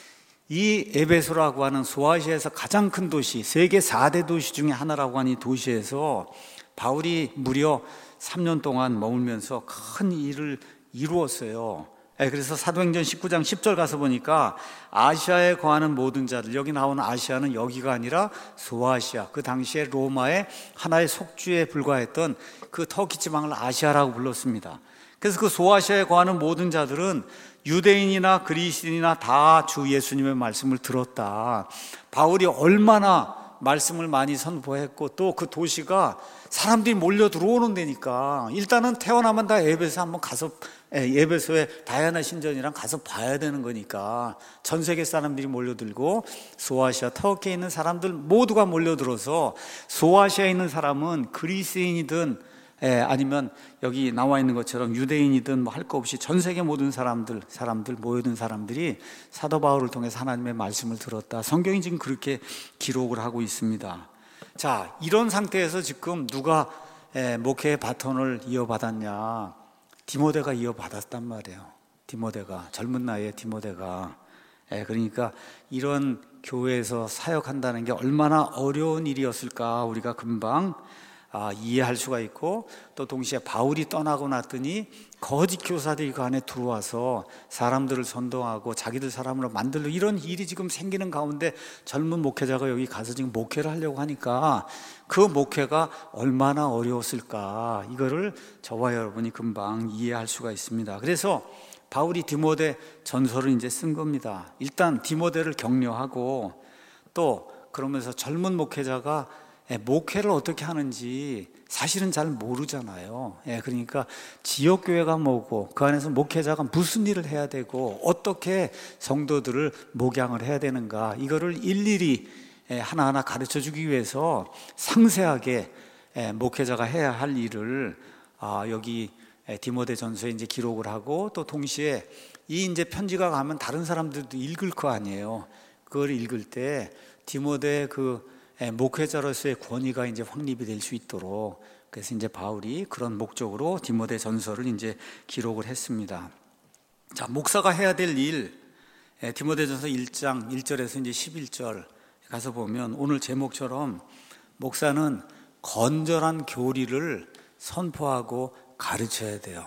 이 에베소라고 하는 소아시아에서 가장 큰 도시, 세계 사 대 도시 중에 하나라고 하는 이 도시에서 바울이 무려 삼 년 동안 머물면서 큰 일을 이루었어요. 그래서 사도행전 십구 장 십 절 가서 보니까 아시아에 거하는 모든 자들, 여기 나오는 아시아는 여기가 아니라 소아시아, 그 당시에 로마의 하나의 속주에 불과했던 그 터키 지방을 아시아라고 불렀습니다. 그래서 그 소아시아에 거하는 모든 자들은 유대인이나 그리스인이나 다 주 예수님의 말씀을 들었다. 바울이 얼마나 말씀을 많이 선포했고, 또 그 도시가 사람들이 몰려 들어오는 데니까 일단은 태어나면 다 에베소 한번 가서, 에베소의 다이애나 신전이랑 가서 봐야 되는 거니까 전 세계 사람들이 몰려들고, 소아시아 터키에 있는 사람들 모두가 몰려들어서 소아시아에 있는 사람은 그리스인이든 예, 아니면 여기 나와 있는 것처럼 유대인이든 뭐 할 거 없이 전 세계 모든 사람들, 사람들 모여든 사람들이 사도 바울을 통해서 하나님의 말씀을 들었다. 성경이 지금 그렇게 기록을 하고 있습니다. 자, 이런 상태에서 지금 누가 예, 목회의 바톤을 이어받았냐? 디모데가 이어받았단 말이에요. 디모데가, 젊은 나이에 디모데가. 예, 그러니까 이런 교회에서 사역한다는 게 얼마나 어려운 일이었을까 우리가 금방 아, 이해할 수가 있고, 또 동시에 바울이 떠나고 났더니 거짓 교사들이 그 안에 들어와서 사람들을 선동하고 자기들 사람으로 만들고, 이런 일이 지금 생기는 가운데 젊은 목회자가 여기 가서 지금 목회를 하려고 하니까 그 목회가 얼마나 어려웠을까, 이거를 저와 여러분이 금방 이해할 수가 있습니다. 그래서 바울이 디모데 전서를 이제 쓴 겁니다. 일단 디모데를 격려하고, 또 그러면서 젊은 목회자가 목회를 어떻게 하는지 사실은 잘 모르잖아요. 그러니까 지역교회가 뭐고, 그 안에서 목회자가 무슨 일을 해야 되고, 어떻게 성도들을 목양을 해야 되는가, 이거를 일일이 하나하나 가르쳐 주기 위해서 상세하게 목회자가 해야 할 일을 여기 디모데 전서에 이제 기록을 하고, 또 동시에 이 이제 편지가 가면 다른 사람들도 읽을 거 아니에요. 그걸 읽을 때 디모데 그 목회자로서의 권위가 이제 확립이 될 수 있도록, 그래서 이제 바울이 그런 목적으로 디모데 전서를 이제 기록을 했습니다. 자, 목사가 해야 될 일, 디모데 전서 일 장 일 절에서 이제 십일 절 가서 보면 오늘 제목처럼 목사는 건전한 교리를 선포하고 가르쳐야 돼요.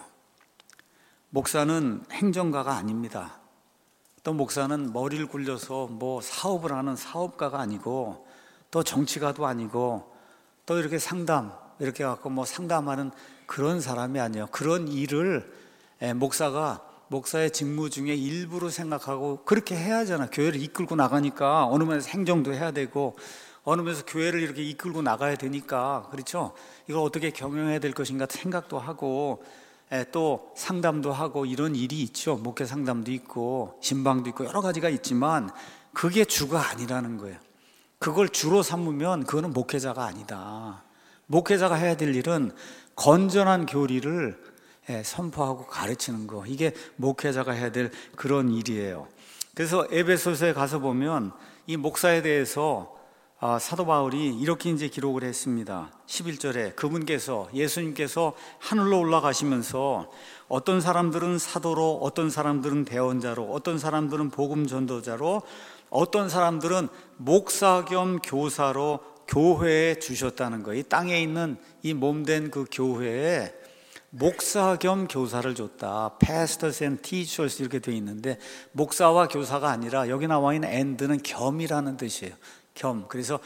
목사는 행정가가 아닙니다. 또 목사는 머리를 굴려서 뭐 사업을 하는 사업가가 아니고, 또 정치가도 아니고, 또 이렇게 상담, 이렇게 갖고 뭐 상담하는 그런 사람이 아니에요. 그런 일을 예, 목사가 목사의 직무 중에 일부로 생각하고 그렇게 해야 하잖아. 교회를 이끌고 나가니까 어느 면에서 행정도 해야 되고 어느 면에서 교회를 이렇게 이끌고 나가야 되니까, 그렇죠? 이걸 어떻게 경영해야 될 것인가 생각도 하고, 예, 또 상담도 하고 이런 일이 있죠. 목회 상담도 있고 신방도 있고 여러 가지가 있지만 그게 주가 아니라는 거예요. 그걸 주로 삼으면 그거는 목회자가 아니다. 목회자가 해야 될 일은 건전한 교리를 선포하고 가르치는 거, 이게 목회자가 해야 될 그런 일이에요. 그래서 에베소서에 가서 보면 이 목사에 대해서 사도 바울이 이렇게 이제 기록을 했습니다. 십일 절에 그분께서, 예수님께서 하늘로 올라가시면서 어떤 사람들은 사도로, 어떤 사람들은 대언자로, 어떤 사람들은 복음 전도자로, 어떤 사람들은 목사 겸 교사로 교회에 주셨다는 거예요. 이 땅에 있는 이 몸된 그 교회에 목사 겸 교사를 줬다. Pastors and Teachers 이렇게 되어 있는데 목사와 교사가 아니라 여기 나와 있는 and는 겸이라는 뜻이에요. 겸. 그래서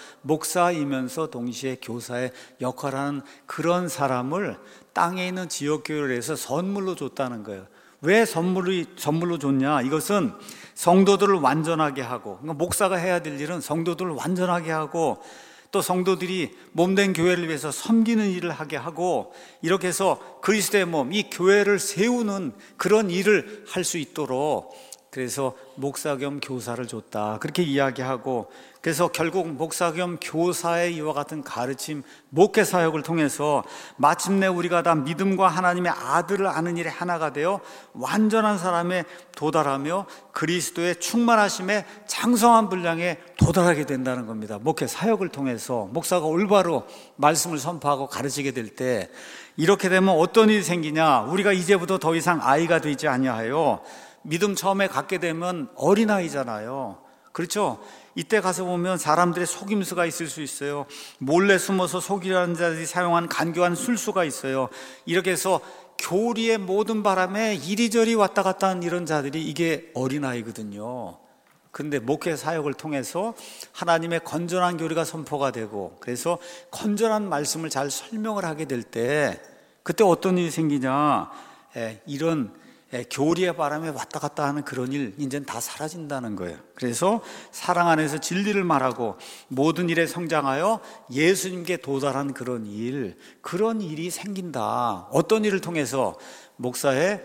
목사이면서 동시에 교사의 역할을 하는 그런 사람을 땅에 있는 지역교회를 해서 선물로 줬다는 거예요. 왜 선물이, 선물로 줬냐? 이것은 성도들을 완전하게 하고, 그러니까 목사가 해야 될 일은 성도들을 완전하게 하고 또 성도들이 몸된 교회를 위해서 섬기는 일을 하게 하고, 이렇게 해서 그리스도의 몸, 이 교회를 세우는 그런 일을 할 수 있도록, 그래서 목사 겸 교사를 줬다, 그렇게 이야기하고, 그래서 결국 목사 겸 교사의 이와 같은 가르침, 목회 사역을 통해서 마침내 우리가 다 믿음과 하나님의 아들을 아는 일에 하나가 되어 완전한 사람에 도달하며 그리스도의 충만하심에 장성한 분량에 도달하게 된다는 겁니다. 목회 사역을 통해서 목사가 올바로 말씀을 선포하고 가르치게 될 때, 이렇게 되면 어떤 일이 생기냐? 우리가 이제부터 더 이상 아이가 되지 아니하여 믿음 처음에 갖게 되면 어린아이잖아요. 그렇죠? 이때 가서 보면 사람들의 속임수가 있을 수 있어요. 몰래 숨어서 속이려는 자들이 사용한 간교한 술수가 있어요. 이렇게 해서 교리의 모든 바람에 이리저리 왔다 갔다 하는 이런 자들이, 이게 어린아이거든요. 그런데 목회 사역을 통해서 하나님의 건전한 교리가 선포가 되고, 그래서 건전한 말씀을 잘 설명을 하게 될 때, 그때 어떤 일이 생기냐? 에, 이런 교리의 바람에 왔다 갔다 하는 그런 일, 이제는 다 사라진다는 거예요. 그래서 사랑 안에서 진리를 말하고 모든 일에 성장하여 예수님께 도달한 그런 일, 그런 일이 생긴다. 어떤 일을 통해서? 목사의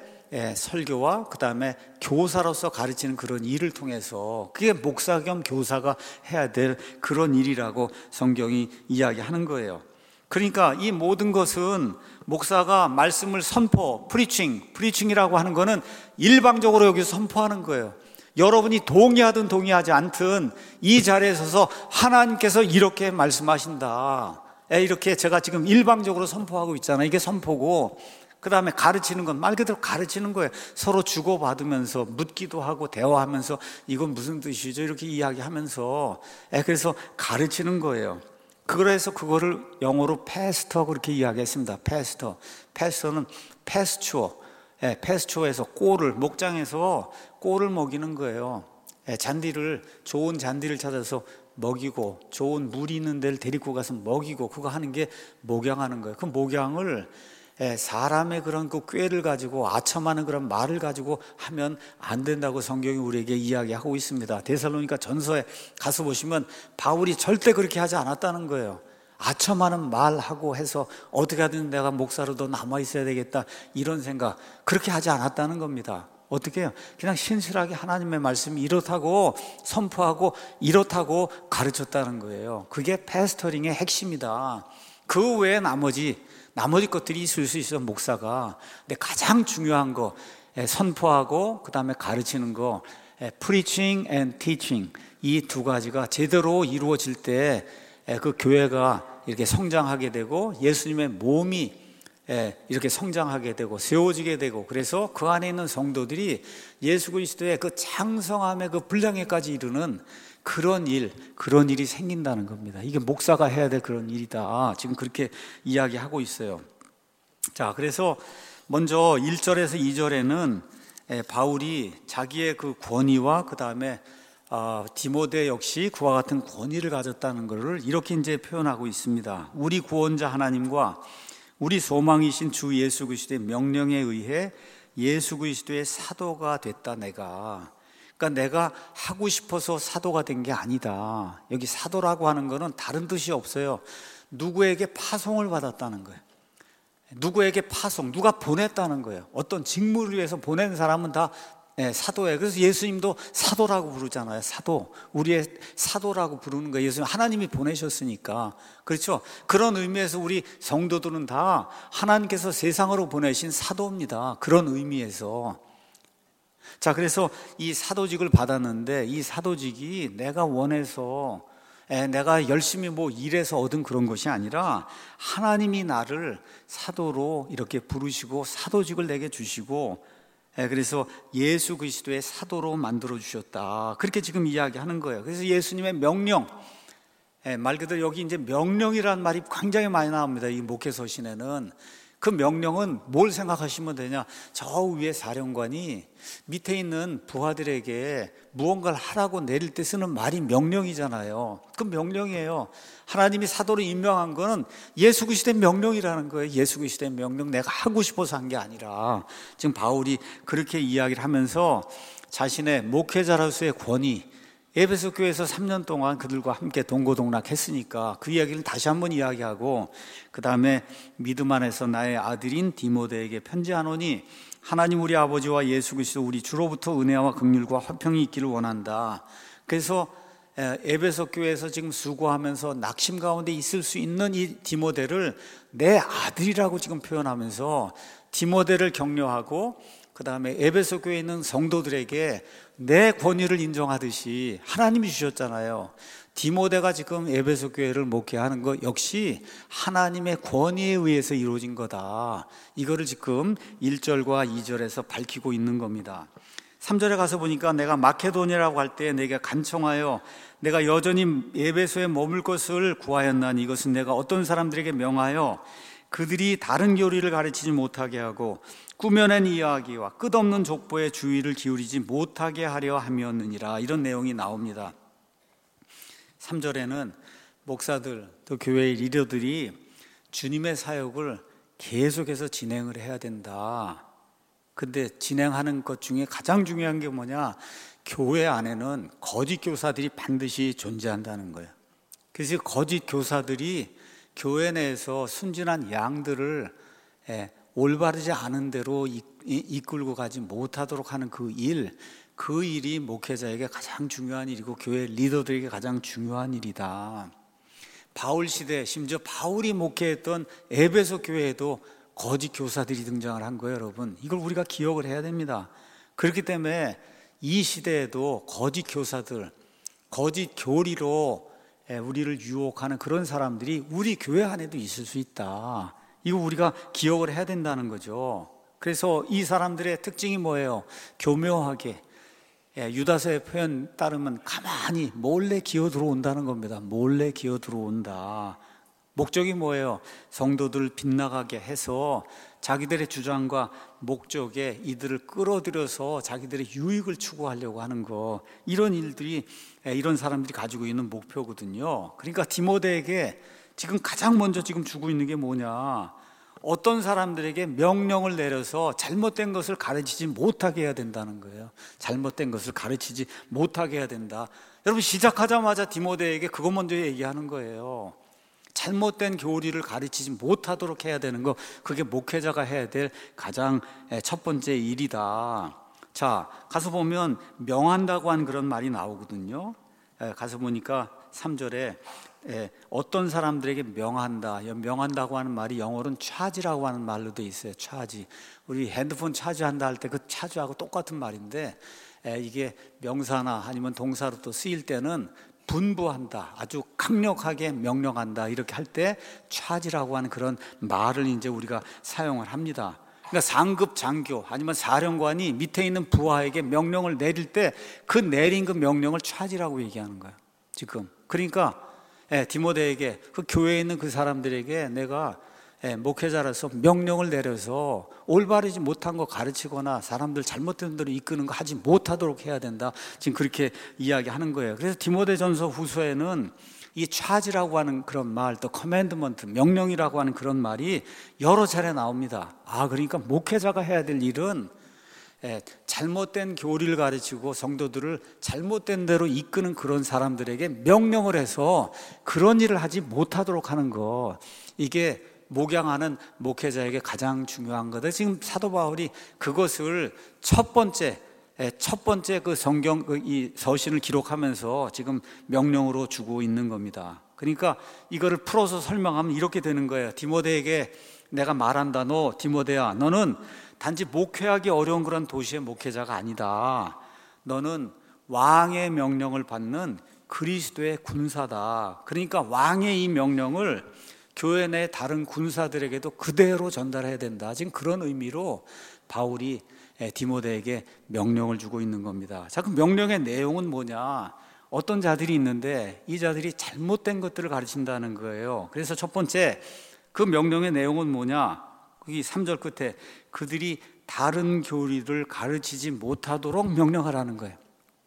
설교와 그 다음에 교사로서 가르치는 그런 일을 통해서, 그게 목사 겸 교사가 해야 될 그런 일이라고 성경이 이야기하는 거예요. 그러니까 이 모든 것은 목사가 말씀을 선포, 프리칭, 프리칭이라고 하는 거는 일방적으로 여기서 선포하는 거예요. 여러분이 동의하든 동의하지 않든 이 자리에 서서 하나님께서 이렇게 말씀하신다, 이렇게 제가 지금 일방적으로 선포하고 있잖아요. 이게 선포고, 그 다음에 가르치는 건 말 그대로 가르치는 거예요. 서로 주고받으면서 묻기도 하고 대화하면서 이건 무슨 뜻이죠? 이렇게 이야기하면서, 그래서 가르치는 거예요. 그래서 그거를 영어로 패스터 그렇게 이야기했습니다. 패스터. 패스터는 패스추어. 예, 패스추어에서 꼴을, 목장에서 꼴을 먹이는 거예요. 예, 잔디를, 좋은 잔디를 찾아서 먹이고, 좋은 물이 있는 데를 데리고 가서 먹이고, 그거 하는 게 목양하는 거예요. 그 목양을 사람의 그런 그 꾀를 가지고 아첨하는 그런 말을 가지고 하면 안 된다고 성경이 우리에게 이야기하고 있습니다. 데살로니가 전서에 가서 보시면 바울이 절대 그렇게 하지 않았다는 거예요. 아첨하는 말하고 해서 어떻게 하든 내가 목사로 더 남아있어야 되겠다, 이런 생각, 그렇게 하지 않았다는 겁니다. 어떻게 해요? 그냥 신실하게 하나님의 말씀이 이렇다고 선포하고 이렇다고 가르쳤다는 거예요. 그게 패스터링의 핵심이다. 그 외에 나머지 나머지 것들이 있을 수 있어, 목사가. 근데 가장 중요한 거, 선포하고 그 다음에 가르치는 거, preaching and teaching, 이 두 가지가 제대로 이루어질 때 그 교회가 이렇게 성장하게 되고 예수님의 몸이 이렇게 성장하게 되고 세워지게 되고, 그래서 그 안에 있는 성도들이 예수 그리스도의 그 장성함의 그 분량에까지 이르는 그런 일, 그런 일이 생긴다는 겁니다. 이게 목사가 해야 될 그런 일이다. 지금 그렇게 이야기하고 있어요. 자, 그래서 먼저 일 절에서 이 절에는 바울이 자기의 그 권위와 그 다음에 디모데 역시 그와 같은 권위를 가졌다는 것을 이렇게 이제 표현하고 있습니다. 우리 구원자 하나님과 우리 소망이신 주 예수 그리스도의 명령에 의해 예수 그리스도의 사도가 됐다 내가. 그러니까 내가 하고 싶어서 사도가 된 게 아니다. 여기 사도라고 하는 거는 다른 뜻이 없어요. 누구에게 파송을 받았다는 거예요. 누구에게 파송, 누가 보냈다는 거예요. 어떤 직무를 위해서 보낸 사람은 다 사도예요. 그래서 예수님도 사도라고 부르잖아요. 사도, 우리의 사도라고 부르는 거예요. 예수님 하나님이 보내셨으니까. 그렇죠? 그런 의미에서 우리 성도들은 다 하나님께서 세상으로 보내신 사도입니다. 그런 의미에서. 자, 그래서 이 사도직을 받았는데 이 사도직이 내가 원해서 에, 내가 열심히 뭐 일해서 얻은 그런 것이 아니라 하나님이 나를 사도로 이렇게 부르시고 사도직을 내게 주시고, 에, 그래서 예수 그리스도의 사도로 만들어 주셨다. 그렇게 지금 이야기하는 거예요. 그래서 예수님의 명령, 에, 말 그대로 여기 이제 명령이라는 말이 굉장히 많이 나옵니다. 이 목회서신에는. 그 명령은 뭘 생각하시면 되냐? 저 위에 사령관이 밑에 있는 부하들에게 무언가를 하라고 내릴 때 쓰는 말이 명령이잖아요. 그 명령이에요. 하나님이 사도로 임명한 거는 예수 그리스도의 명령이라는 거예요. 예수 그리스도의 명령, 내가 하고 싶어서 한 게 아니라. 지금 바울이 그렇게 이야기를 하면서 자신의 목회자로서의 권위, 에베소 교회에서 삼 년 동안 그들과 함께 동고동락했으니까 그 이야기를 다시 한번 이야기하고, 그 다음에 믿음 안에서 나의 아들인 디모데에게 편지하노니 하나님 우리 아버지와 예수 그리스도 우리 주로부터 은혜와 긍휼과 화평이 있기를 원한다. 그래서 에베소 교회에서 지금 수고하면서 낙심 가운데 있을 수 있는 이 디모데를 내 아들이라고 지금 표현하면서 디모데를 격려하고, 그 다음에 에베소 교회에 있는 성도들에게 내 권위를 인정하듯이 하나님이 주셨잖아요. 디모데가 지금 에베소 교회를 목회하는 것 역시 하나님의 권위에 의해서 이루어진 거다. 이거를 지금 일 절과 이 절에서 밝히고 있는 겁니다. 삼 절에 가서 보니까 내가 마케도니아라고 할 때 내게 간청하여 내가 여전히 에베소에 머물 것을 구하였나니 이것은 내가 어떤 사람들에게 명하여 그들이 다른 교리를 가르치지 못하게 하고 꾸며낸 이야기와 끝없는 족보에 주의를 기울이지 못하게 하려 함이었느니라. 이런 내용이 나옵니다. 삼 절에는 목사들 또 교회의 리더들이 주님의 사역을 계속해서 진행을 해야 된다. 근데 진행하는 것 중에 가장 중요한 게 뭐냐? 교회 안에는 거짓 교사들이 반드시 존재한다는 거예요. 그래서 거짓 교사들이 교회 내에서 순진한 양들을 올바르지 않은 대로 이끌고 가지 못하도록 하는 그 일, 그 일이 목회자에게 가장 중요한 일이고 교회 리더들에게 가장 중요한 일이다. 바울 시대, 심지어 바울이 목회했던 에베소 교회에도 거짓 교사들이 등장을 한 거예요, 여러분. 이걸 우리가 기억을 해야 됩니다. 그렇기 때문에 이 시대에도 거짓 교사들, 거짓 교리로 우리를 유혹하는 그런 사람들이 우리 교회 안에도 있을 수 있다. 이거 우리가 기억을 해야 된다는 거죠. 그래서 이 사람들의 특징이 뭐예요? 교묘하게, 유다서의 표현 따르면 가만히 몰래 기어 들어온다는 겁니다. 몰래 기어 들어온다. 목적이 뭐예요? 성도들을 빗나가게 해서 자기들의 주장과 목적에 이들을 끌어들여서 자기들의 유익을 추구하려고 하는 거, 이런 일들이, 이런 사람들이 가지고 있는 목표거든요. 그러니까 디모데에게 지금 가장 먼저 지금 주고 있는 게 뭐냐? 어떤 사람들에게 명령을 내려서 잘못된 것을 가르치지 못하게 해야 된다는 거예요. 잘못된 것을 가르치지 못하게 해야 된다. 여러분, 시작하자마자 디모데에게 그거 먼저 얘기하는 거예요. 잘못된 교리를 가르치지 못하도록 해야 되는 거, 그게 목회자가 해야 될 가장 첫 번째 일이다. 자, 가서 보면 명한다고 하는 그런 말이 나오거든요. 가서 보니까 삼 절에 어떤 사람들에게 명한다. 명한다고 하는 말이 영어로는 차지라고 하는 말로 돼 있어요. 차지. 우리 핸드폰 차지한다 할 때 그 차지하고 똑같은 말인데, 이게 명사나 아니면 동사로 또 쓰일 때는 분부한다, 아주 강력하게 명령한다, 이렇게 할 때 차지라고 하는 그런 말을 이제 우리가 사용을 합니다. 그러니까 상급 장교 아니면 사령관이 밑에 있는 부하에게 명령을 내릴 때 그 내린 그 명령을 차지라고 얘기하는 거예요, 지금. 그러니까 예, 디모데에게, 그 교회에 있는 그 사람들에게 내가 예, 목회자로서 명령을 내려서 올바르지 못한 거 가르치거나 사람들 잘못된 대로 이끄는 거 하지 못하도록 해야 된다. 지금 그렇게 이야기하는 거예요. 그래서 디모데전서 후서에는 이 차지라고 하는 그런 말, 또 커맨드먼트, 명령이라고 하는 그런 말이 여러 차례 나옵니다. 아, 그러니까 목회자가 해야 될 일은 예, 잘못된 교리를 가르치고 성도들을 잘못된 대로 이끄는 그런 사람들에게 명령을 해서 그런 일을 하지 못하도록 하는 거, 이게 목양하는 목회자에게 가장 중요한 거다. 지금 사도 바울이 그것을 첫 번째 첫 번째 그 성경 이 서신을 기록하면서 지금 명령으로 주고 있는 겁니다. 그러니까 이거를 풀어서 설명하면 이렇게 되는 거예요. 디모데에게 내가 말한다. 너 디모데야, 너는 단지 목회하기 어려운 그런 도시의 목회자가 아니다. 너는 왕의 명령을 받는 그리스도의 군사다. 그러니까 왕의 이 명령을 교회 내 다른 군사들에게도 그대로 전달해야 된다. 지금 그런 의미로 바울이 디모데에게 명령을 주고 있는 겁니다. 자, 그 명령의 내용은 뭐냐? 어떤 자들이 있는데 이 자들이 잘못된 것들을 가르친다는 거예요. 그래서 첫 번째 그 명령의 내용은 뭐냐? 거기 삼 절 끝에 그들이 다른 교리를 가르치지 못하도록 명령하라는 거예요.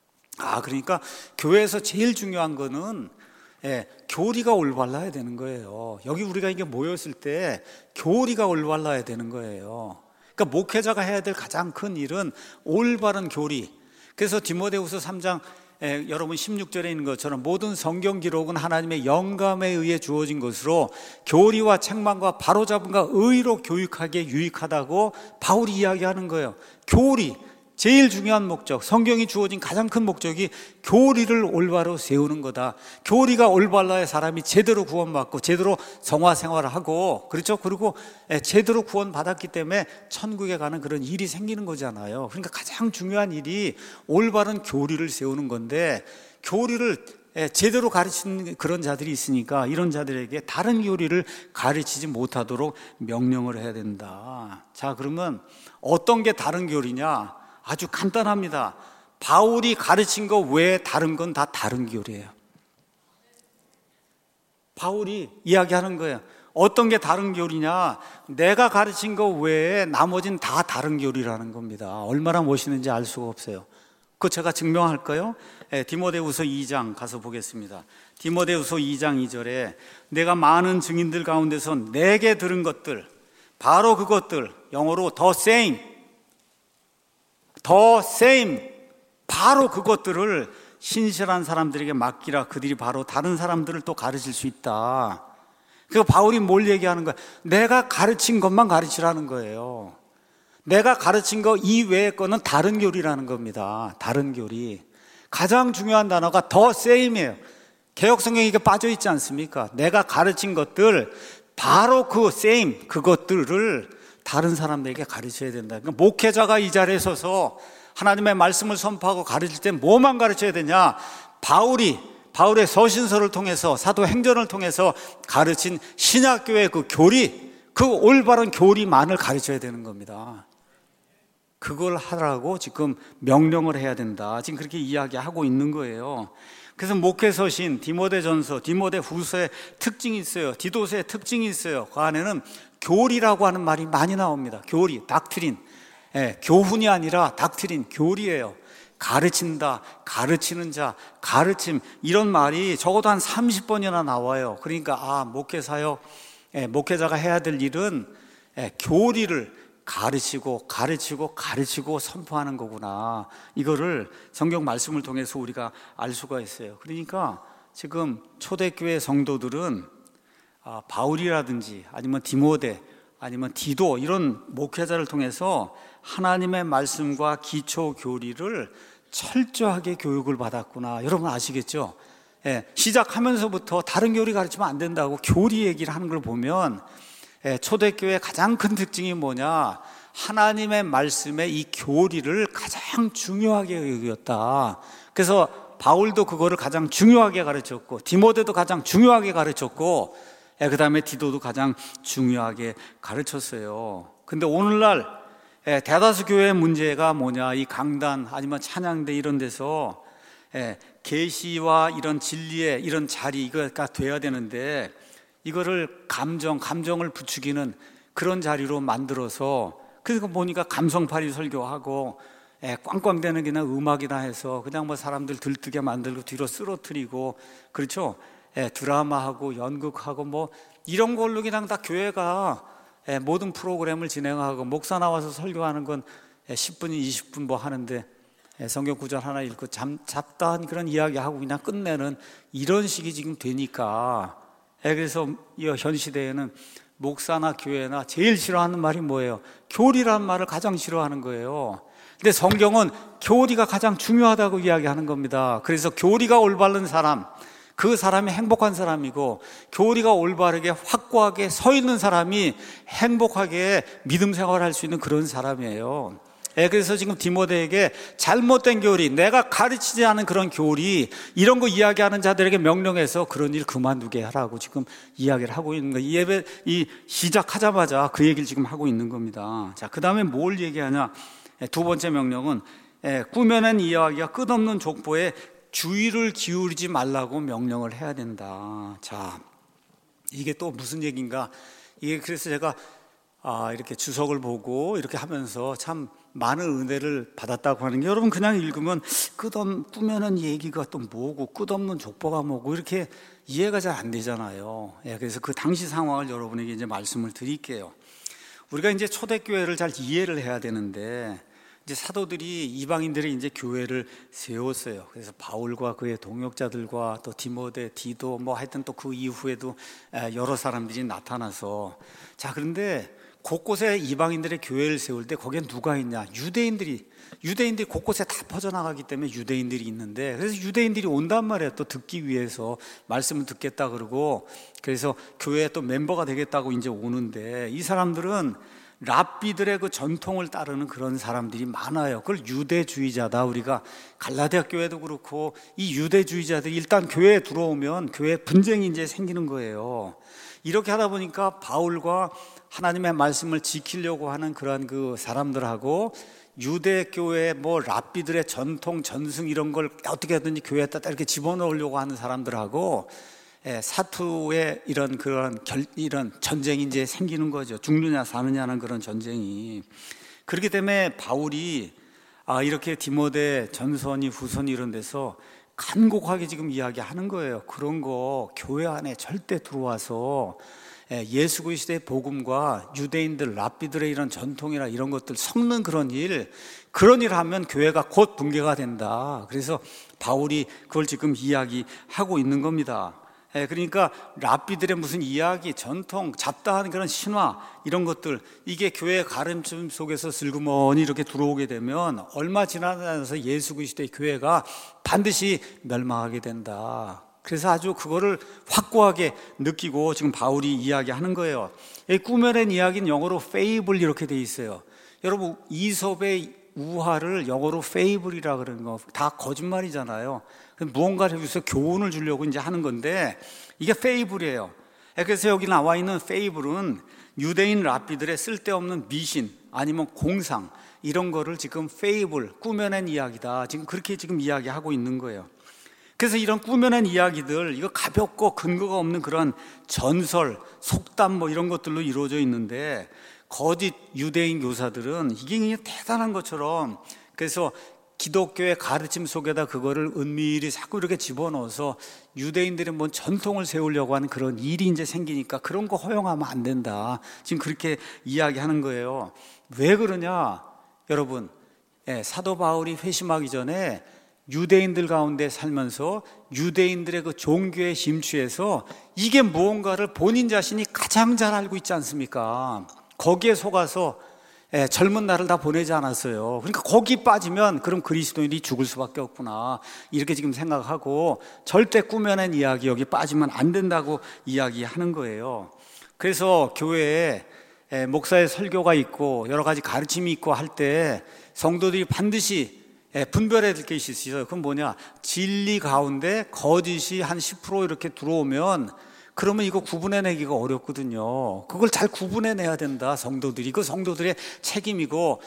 아, 그러니까 교회에서 제일 중요한 거는 예, 교리가 올바라야 되는 거예요. 여기 우리가 이게 모였을 때 교리가 올바라야 되는 거예요. 그러니까 목회자가 해야 될 가장 큰 일은 올바른 교리. 그래서 디모데후서 삼 장 예, 여러분 십육 절에 있는 것처럼 모든 성경 기록은 하나님의 영감에 의해 주어진 것으로 교리와 책망과 바로잡음과 의로 교육하기에 유익하다고 바울이 이야기하는 거예요. 교리, 제일 중요한 목적, 성경이 주어진 가장 큰 목적이 교리를 올바로 세우는 거다. 교리가 올바라야 사람이 제대로 구원받고 제대로 성화 생활을 하고, 그렇죠? 그리고 제대로 구원받았기 때문에 천국에 가는 그런 일이 생기는 거잖아요. 그러니까 가장 중요한 일이 올바른 교리를 세우는 건데, 교리를 제대로 가르치는 그런 자들이 있으니까 이런 자들에게 다른 교리를 가르치지 못하도록 명령을 해야 된다. 자, 그러면 어떤 게 다른 교리냐? 아주 간단합니다. 바울이 가르친 거 외에 다른 건 다 다른 교리예요. 바울이 이야기하는 거예요. 어떤 게 다른 교리냐? 내가 가르친 거 외에 나머지는 다 다른 교리라는 겁니다. 얼마나 멋있는지 알 수가 없어요. 그거 제가 증명할까요? 네, 디모데후서 이 장 가서 보겠습니다. 디모데후서 이 장 이 절에 내가 많은 증인들 가운데서 내게 들은 것들, 바로 그것들, 영어로 the same, the same, 바로 그것들을 신실한 사람들에게 맡기라. 그들이 바로 다른 사람들을 또 가르칠 수 있다. 그래서 바울이 뭘 얘기하는 거야? 내가 가르친 것만 가르치라는 거예요. 내가 가르친 거 이외의 거는 다른 교리라는 겁니다. 다른 교리. 가장 중요한 단어가 the same이에요. 개역성경에 이게 빠져있지 않습니까? 내가 가르친 것들, 바로 그 same, 그것들을 다른 사람들에게 가르쳐야 된다. 그러니까 목회자가 이 자리에 서서 하나님의 말씀을 선포하고 가르칠 때 뭐만 가르쳐야 되냐? 바울이 바울의 서신서를 통해서, 사도행전을 통해서 가르친 신약교회의 그 교리, 그 올바른 교리만을 가르쳐야 되는 겁니다. 그걸 하라고 지금 명령을 해야 된다. 지금 그렇게 이야기하고 있는 거예요. 그래서 목회서신, 디모데전서, 디모데후서의 특징이 있어요. 디도서의 특징이 있어요. 그 안에는 교리라고 하는 말이 많이 나옵니다. 교리, 닥트린. 예, 교훈이 아니라 닥트린, 교리예요. 가르친다, 가르치는 자, 가르침, 이런 말이 적어도 한 삼십 번이나 나와요. 그러니까 아, 목회사요, 예, 목회자가 해야 될 일은 예, 교리를 가르치고 가르치고 가르치고 선포하는 거구나. 이거를 성경 말씀을 통해서 우리가 알 수가 있어요. 그러니까 지금 초대교회 성도들은 아, 바울이라든지 아니면 디모데 아니면 디도 이런 목회자를 통해서 하나님의 말씀과 기초 교리를 철저하게 교육을 받았구나. 여러분 아시겠죠? 예, 시작하면서부터 다른 교리 가르치면 안 된다고 교리 얘기를 하는 걸 보면 예, 초대교회의 가장 큰 특징이 뭐냐? 하나님의 말씀의 이 교리를 가장 중요하게 여겼다. 그래서 바울도 그거를 가장 중요하게 가르쳤고, 디모데도 가장 중요하게 가르쳤고, 예, 그 다음에 디도도 가장 중요하게 가르쳤어요. 근데 오늘날 예, 대다수 교회의 문제가 뭐냐? 이 강단 아니면 찬양대 이런 데서 예, 계시와 이런 진리의 이런 자리 이거가 돼야 되는데, 이거를 감정, 감정을 부추기는 그런 자리로 만들어서, 그래서 보니까 감성파리 설교하고 예, 꽝꽝대는 그냥 음악이나 해서 그냥 뭐 사람들 들뜨게 만들고 뒤로 쓰러뜨리고, 그렇죠? 예, 드라마하고 연극하고 뭐 이런 걸로 그냥 다 교회가 예, 모든 프로그램을 진행하고, 목사 나와서 설교하는 건 십 분, 이십 분 뭐 하는데 성경 구절 하나 읽고 잠, 잡다한 그런 이야기하고 그냥 끝내는 이런 식이 지금 되니까, 그래서 이 현 시대에는 목사나 교회나 제일 싫어하는 말이 뭐예요? 교리라는 말을 가장 싫어하는 거예요. 근데 성경은 교리가 가장 중요하다고 이야기하는 겁니다. 그래서 교리가 올바른 사람, 그 사람이 행복한 사람이고, 교리가 올바르게 확고하게 서 있는 사람이 행복하게 믿음 생활할 수 있는 그런 사람이에요. 그래서 지금 디모데에게 잘못된 교리, 내가 가르치지 않은 그런 교리, 이런 거 이야기하는 자들에게 명령해서 그런 일 그만두게 하라고 지금 이야기를 하고 있는 거예요. 이 예배 이 시작하자마자 그 얘기를 지금 하고 있는 겁니다. 자, 그 다음에 뭘 얘기하냐? 두 번째 명령은 꾸며낸 이야기가 끝없는 족보에 주의를 기울이지 말라고 명령을 해야 된다. 자, 이게 또 무슨 얘기인가? 이게 그래서 제가 아, 이렇게 주석을 보고 이렇게 하면서 참 많은 은혜를 받았다고 하는 게, 여러분 그냥 읽으면 끝없, 꾸며낸 얘기가 또 뭐고 끝없는 족보가 뭐고 이렇게 이해가 잘 안 되잖아요. 예, 그래서 그 당시 상황을 여러분에게 이제 말씀을 드릴게요. 우리가 이제 초대교회를 잘 이해를 해야 되는데, 이제 사도들이 이방인들이 이제 교회를 세웠어요. 그래서 바울과 그의 동역자들과 또 디모데, 디도 뭐 하여튼 또 그 이후에도 여러 사람들이 나타나서, 자, 그런데 곳곳에 이방인들의 교회를 세울 때 거기에 누가 있냐? 유대인들이, 유대인들이 곳곳에 다 퍼져나가기 때문에 유대인들이 있는데, 그래서 유대인들이 온단 말이에요. 또 듣기 위해서 말씀을 듣겠다 그러고, 그래서 교회에 또 멤버가 되겠다고 이제 오는데, 이 사람들은 랍비들의 그 전통을 따르는 그런 사람들이 많아요. 그걸 유대주의자다. 우리가 갈라디아 교회도 그렇고, 이 유대주의자들이 일단 교회에 들어오면 교회에 분쟁이 이제 생기는 거예요. 이렇게 하다 보니까 바울과 하나님의 말씀을 지키려고 하는 그러한 그 사람들하고 유대교회 뭐 랍비들의 전통, 전승 이런 걸 어떻게 하든지 교회에다 이렇게 집어넣으려고 하는 사람들하고 사투의 이런 그런 결, 이런 전쟁이 이제 생기는 거죠. 죽느냐 사느냐는 그런 전쟁이. 그렇기 때문에 바울이 아, 이렇게 디모데 전서니 후서니 이런 데서 간곡하게 지금 이야기하는 거예요. 그런 거 교회 안에 절대 들어와서 예수 그리스도의 복음과 유대인들, 랍비들의 이런 전통이나 이런 것들 섞는 그런 일, 그런 일 하면 교회가 곧 붕괴가 된다. 그래서 바울이 그걸 지금 이야기하고 있는 겁니다. 그러니까 랍비들의 무슨 이야기, 전통, 잡다한 그런 신화 이런 것들, 이게 교회의 가르침 속에서 슬그머니 이렇게 들어오게 되면 얼마 지나지 않아서 예수 그리스도의 교회가 반드시 멸망하게 된다. 그래서 아주 그거를 확고하게 느끼고 지금 바울이 이야기하는 거예요. 이 꾸며낸 이야기는 영어로 fable 이렇게 돼 있어요. 여러분, 이솝의 우화를 영어로 fable이라 그러는 거 다 거짓말이잖아요. 무언가를 여기서 교훈을 주려고 이제 하는 건데, 이게 fable이에요. 그래서 여기 나와 있는 fable은 유대인 랍비들의 쓸데없는 미신 아니면 공상 이런 거를 지금 fable, 꾸며낸 이야기다. 지금 그렇게 지금 이야기하고 있는 거예요. 그래서 이런 꾸며낸 이야기들, 이거 가볍고 근거가 없는 그런 전설, 속담 뭐 이런 것들로 이루어져 있는데, 거짓 유대인 교사들은 이게 그냥 대단한 것처럼, 그래서 기독교의 가르침 속에다 그거를 은밀히 자꾸 이렇게 집어넣어서 유대인들의 뭔 전통을 세우려고 하는 그런 일이 이제 생기니까 그런 거 허용하면 안 된다. 지금 그렇게 이야기하는 거예요. 왜 그러냐? 여러분, 예, 사도 바울이 회심하기 전에 유대인들 가운데 살면서 유대인들의 그 종교에 심취해서 이게 무언가를 본인 자신이 가장 잘 알고 있지 않습니까? 거기에 속아서 예, 젊은 날을 다 보내지 않았어요. 그러니까 거기 빠지면 그럼 그리스도인이 죽을 수밖에 없구나, 이렇게 지금 생각하고 절대 꾸며낸 이야기 여기 빠지면 안 된다고 이야기하는 거예요. 그래서 교회에 예, 목사의 설교가 있고 여러 가지 가르침이 있고 할 때 성도들이 반드시 예, 분별해야 될 것이 있어요. 그건 뭐냐? 진리 가운데 거짓이 한 십 퍼센트 이렇게 들어오면, 그러면 이거 구분해내기가 어렵거든요. 그걸 잘 구분해내야 된다, 성도들이. 그 성도들의 책임이고,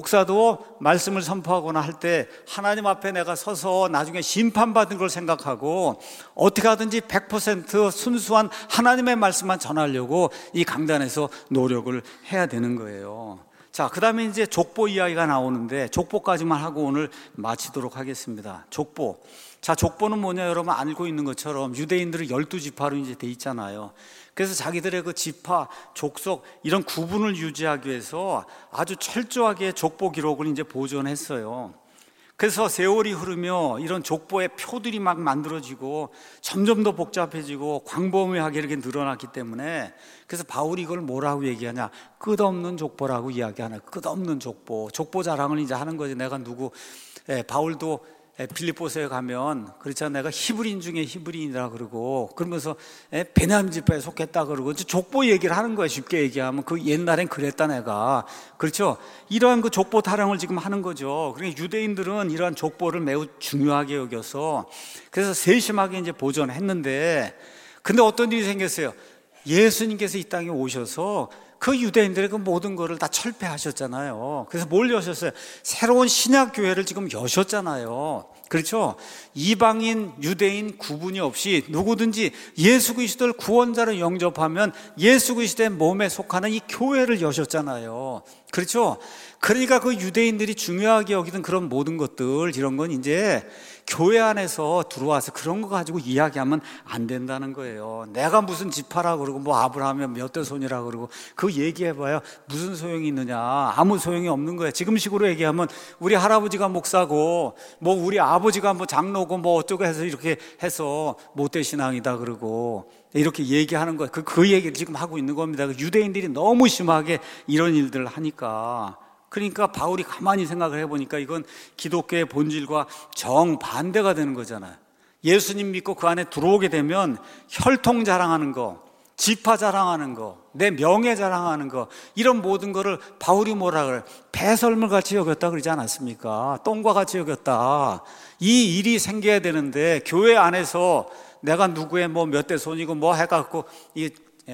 목사도 말씀을 선포하거나 할 때 하나님 앞에 내가 서서 나중에 심판받은 걸 생각하고 어떻게 하든지 백 퍼센트 순수한 하나님의 말씀만 전하려고 이 강단에서 노력을 해야 되는 거예요. 자, 그 다음에 이제 족보 이야기가 나오는데 족보까지만 하고 오늘 마치도록 하겠습니다. 족보. 자, 족보는 뭐냐, 여러분 알고 있는 것처럼 유대인들은 열두 지파로 이제 돼 있잖아요. 그래서 자기들의 그 지파, 족속 이런 구분을 유지하기 위해서 아주 철저하게 족보 기록을 이제 보존했어요. 그래서 세월이 흐르며 이런 족보의 표들이 막 만들어지고 점점 더 복잡해지고 광범위하게 이렇게 늘어났기 때문에, 그래서 바울이 이걸 뭐라고 얘기하냐, 끝없는 족보라고 이야기하나. 끝없는 족보. 족보 자랑을 이제 하는 거지. 내가 누구, 예, 바울도 빌립보서에 가면 그렇잖아, 내가 히브리인 중에 히브리인이라 그러고, 그러면서 베냐민 지파에 속했다 그러고 족보 얘기를 하는 거야. 쉽게 얘기하면 그 옛날엔 그랬다 내가. 그렇죠? 이러한 그 족보 타령을 지금 하는 거죠. 그러니까 유대인들은 이러한 족보를 매우 중요하게 여겨서 그래서 세심하게 이제 보존했는데, 근데 어떤 일이 생겼어요. 예수님께서 이 땅에 오셔서 그 유대인들의 그 모든 거를 다 철폐하셨잖아요. 그래서 뭘 여셨어요? 새로운 신약 교회를 지금 여셨잖아요. 그렇죠? 이방인, 유대인 구분이 없이 누구든지 예수 그리스도를 구원자로 영접하면 예수 그리스도의 몸에 속하는 이 교회를 여셨잖아요. 그렇죠? 그러니까 그 유대인들이 중요하게 여기던 그런 모든 것들, 이런 건 이제 교회 안에서 들어와서 그런 거 가지고 이야기하면 안 된다는 거예요. 내가 무슨 지파라 그러고 뭐 아브라함이 몇 대 손이라 그러고 그 얘기해봐야 무슨 소용이 있느냐. 아무 소용이 없는 거예요. 지금식으로 얘기하면 우리 할아버지가 목사고 뭐 우리 아버지가 뭐 장로고 뭐 어쩌고 해서 이렇게 해서 못된 신앙이다 그러고 이렇게 얘기하는 거예요. 그, 그 얘기를 지금 하고 있는 겁니다. 유대인들이 너무 심하게 이런 일들을 하니까. 그러니까 바울이 가만히 생각을 해보니까 이건 기독교의 본질과 정반대가 되는 거잖아요. 예수님 믿고 그 안에 들어오게 되면 혈통 자랑하는 거, 지파 자랑하는 거, 내 명예 자랑하는 거, 이런 모든 거를 바울이 뭐라 그래요? 배설물 같이 여겼다 그러지 않았습니까? 똥과 같이 여겼다. 이 일이 생겨야 되는데 교회 안에서 내가 누구의 뭐 몇 대 손이고 뭐 해갖고 이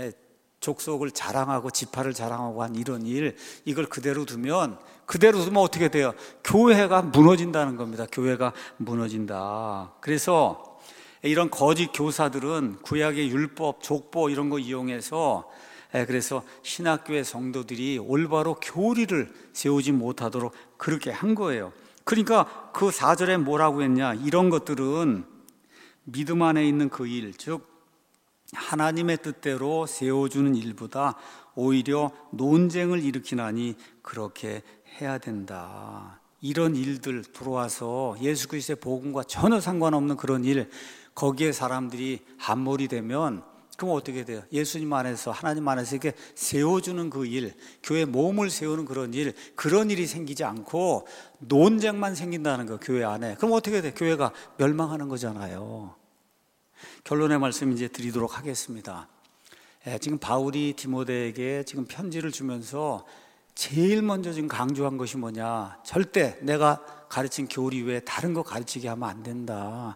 족속을 자랑하고 지파를 자랑하고 한 이런 일, 이걸 그대로 두면 그대로 두면 어떻게 돼요? 교회가 무너진다는 겁니다. 교회가 무너진다. 그래서 이런 거짓 교사들은 구약의 율법, 족보 이런 거 이용해서 그래서 신학교의 성도들이 올바로 교리를 세우지 못하도록 그렇게 한 거예요. 그러니까 그 사 절에 뭐라고 했냐, 이런 것들은 믿음 안에 있는 그 일, 즉 하나님의 뜻대로 세워주는 일보다 오히려 논쟁을 일으키나니 그렇게 해야 된다. 이런 일들 들어와서 예수 그리스도의 복음과 전혀 상관없는 그런 일, 거기에 사람들이 함몰이 되면 그럼 어떻게 돼요? 예수님 안에서, 하나님 안에서 이렇게 세워주는 그 일, 교회 몸을 세우는 그런 일, 그런 일이 생기지 않고 논쟁만 생긴다는 거, 교회 안에. 그럼 어떻게 돼요? 교회가 멸망하는 거잖아요. 결론의 말씀 이제 드리도록 하겠습니다. 예, 지금 바울이 디모데에게 지금 편지를 주면서 제일 먼저 지금 강조한 것이 뭐냐? 절대 내가 가르친 교리 외에 다른 거 가르치게 하면 안 된다.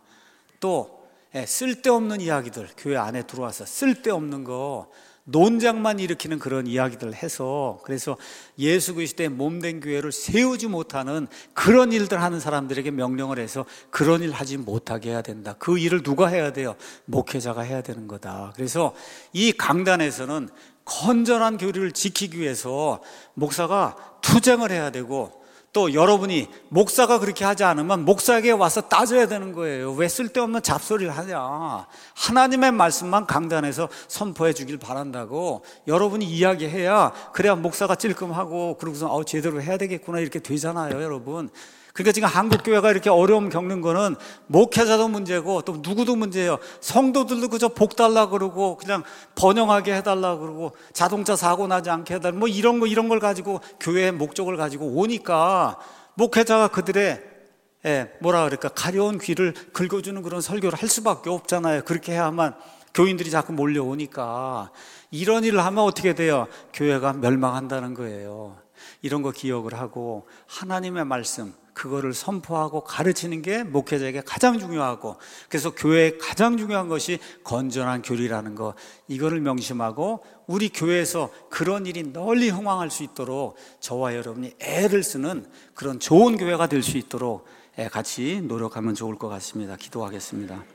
또 예, 쓸데없는 이야기들, 교회 안에 들어와서 쓸데없는 거, 논쟁만 일으키는 그런 이야기들을 해서, 그래서 예수 그리스도의 몸된 교회를 세우지 못하는 그런 일들 하는 사람들에게 명령을 해서 그런 일 하지 못하게 해야 된다. 그 일을 누가 해야 돼요? 목회자가 해야 되는 거다. 그래서 이 강단에서는 건전한 교리를 지키기 위해서 목사가 투쟁을 해야 되고, 또 여러분이 목사가 그렇게 하지 않으면 목사에게 와서 따져야 되는 거예요. 왜 쓸데없는 잡소리를 하냐. 하나님의 말씀만 강단에서 선포해 주길 바란다고 여러분이 이야기해야, 그래야 목사가 찔끔하고 그러고서 어, 제대로 해야 되겠구나 이렇게 되잖아요, 여러분. 그러니까 지금 한국교회가 이렇게 어려움 겪는 거는 목회자도 문제고 또 누구도 문제예요. 성도들도 그저 복 달라 그러고 그냥 번영하게 해달라 그러고 자동차 사고 나지 않게 해달라 뭐 이런 거 이런 걸 가지고 교회의 목적을 가지고 오니까 목회자가 그들의 예, 뭐라 그럴까, 가려운 귀를 긁어주는 그런 설교를 할 수밖에 없잖아요. 그렇게 해야만 교인들이 자꾸 몰려오니까. 이런 일을 하면 어떻게 돼요? 교회가 멸망한다는 거예요. 이런 거 기억을 하고 하나님의 말씀, 그거를 선포하고 가르치는 게 목회자에게 가장 중요하고, 그래서 교회에 가장 중요한 것이 건전한 교리라는 거, 이거를 명심하고 우리 교회에서 그런 일이 널리 흥왕할 수 있도록 저와 여러분이 애를 쓰는 그런 좋은 교회가 될 수 있도록 같이 노력하면 좋을 것 같습니다. 기도하겠습니다.